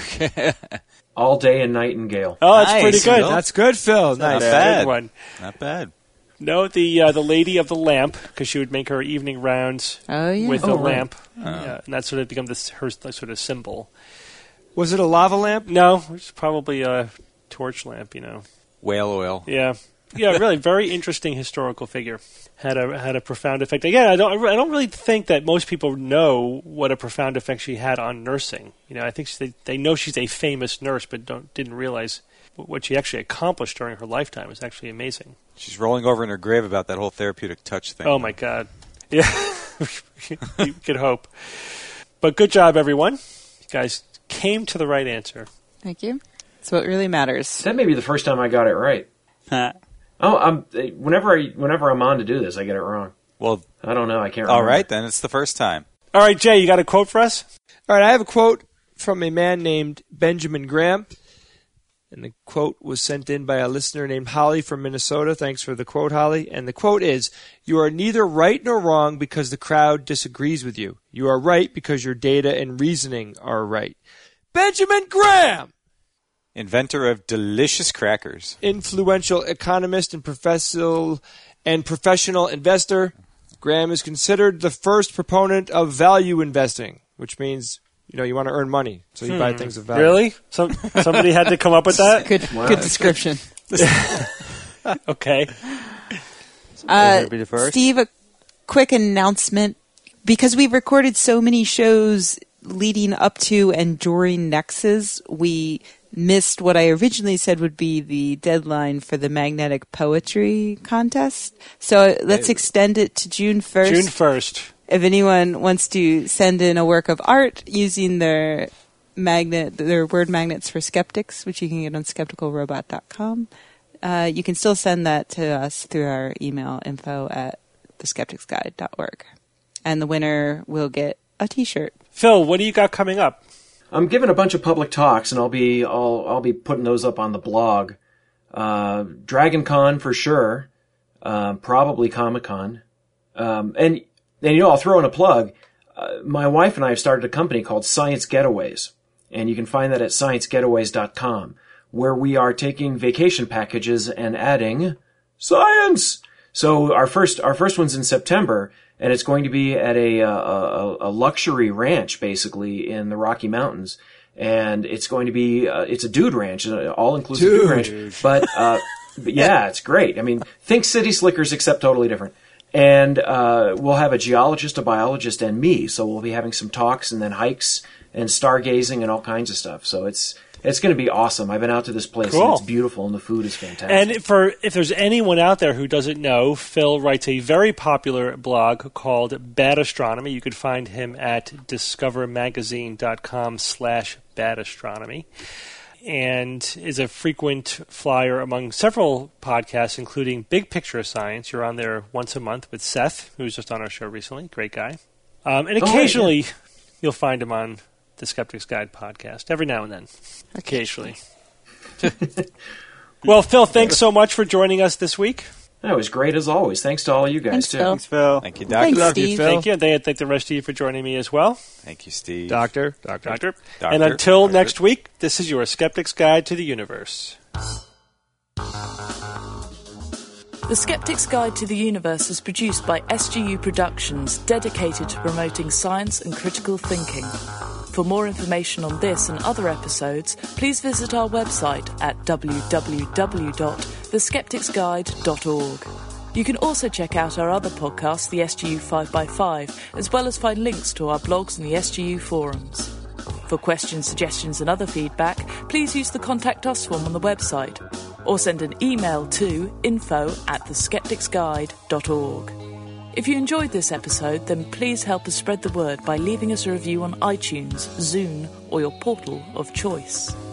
All day in Nightingale. Oh, that's Nice, pretty good. Phil. That's good, Phil. Not Nice. bad. Good one. Not bad. No, the uh, the lady of the lamp, because she would make her evening rounds Oh, yeah. with Oh, a right. lamp, uh, and that sort of become this her sort of symbol. Was it a lava lamp? No, it's probably a torch lamp. You know. Whale oil. Yeah, yeah, really, very interesting historical figure. Had a had a profound effect. Again, I don't I don't really think that most people know what a profound effect she had on nursing. You know, I think they they know she's a famous nurse, but don't didn't realize what she actually accomplished during her lifetime is actually amazing. She's rolling over in her grave about that whole therapeutic touch thing. Oh, my God. Yeah, you could hope. But good job, everyone. You guys came to the right answer. Thank you. That's what really matters. That may be the first time I got it right. oh, I'm whenever I whenever I'm on to do this, I get it wrong. Well, I don't know. I can't remember. All right, then. It's the first time. All right, Jay, you got a quote for us? All right, I have a quote from a man named Benjamin Graham. And the quote was sent in by a listener named Holly from Minnesota. Thanks for the quote, Holly. And the quote is, "You are neither right nor wrong because the crowd disagrees with you. You are right because your data and reasoning are right." Benjamin Graham! Inventor of delicious crackers. Influential economist and professional and professional investor. Graham is considered the first proponent of value investing, which means, you know, you want to earn money, so you hmm. buy things of value. Really? Some, somebody had to come up with that? Good, wow. Good description. Okay. Uh, Steve, a quick announcement. Because we've recorded so many shows leading up to and during Nexus, we missed what I originally said would be the deadline for the magnetic poetry contest. So let's extend it to June first. June first. If anyone wants to send in a work of art using their magnet, their word magnets for skeptics, which you can get on skeptical robot dot com, uh, you can still send that to us through our email, info at the skeptics guide dot org. And the winner will get a T-shirt. Phil, what do you got coming up? I'm giving a bunch of public talks, and I'll be I'll I'll be putting those up on the blog. Uh, Dragon Con for sure, uh, probably Comic Con, um, and and you know I'll throw in a plug. Uh, my wife and I have started a company called Science Getaways, and you can find that at science getaways dot com, where we are taking vacation packages and adding science. So our first our first one's in September. And it's going to be at a, a a luxury ranch, basically, in the Rocky Mountains. And it's going to be, uh, it's a dude ranch, an all-inclusive dude, dude ranch. But, uh, but yeah, it's great. I mean, think City Slickers, except totally different. And uh, we'll have a geologist, a biologist, and me. So we'll be having some talks and then hikes and stargazing and all kinds of stuff. So it's it's going to be awesome. I've been out to this place, cool. and it's beautiful, and the food is fantastic. And for if there's anyone out there who doesn't know, Phil writes a very popular blog called Bad Astronomy. You could find him at discover magazine dot com slash bad astronomy. And is a frequent flyer among several podcasts, including Big Picture of Science. You're on there once a month with Seth, who was just on our show recently. Great guy. Um, and occasionally, oh, yeah. you'll find him on the Skeptic's Guide podcast, every now and then, occasionally. Well, Phil, thanks so much for joining us this week. That was great as always. Thanks to all you guys, thanks, too. Phil. Thanks, Phil. Thank you, Doctor. Thanks, Love Steve. you, Phil. Thank you. And they thank the rest of you for joining me as well. Thank you, Steve. Doctor. Doctor. Doctor. Doctor. And until Doctor. next week, this is your Skeptic's Guide to the Universe. The Skeptic's Guide to the Universe is produced by S G U Productions, dedicated to promoting science and critical thinking. For more information on this and other episodes, please visit our website at w w w dot the skeptics guide dot org. You can also check out our other podcast, the S G U five by five, as well as find links to our blogs and the S G U forums. For questions, suggestions and other feedback, please use the Contact Us form on the website, or send an email to info at the skeptics guide dot org. If you enjoyed this episode, then please help us spread the word by leaving us a review on iTunes, Zune, or your portal of choice.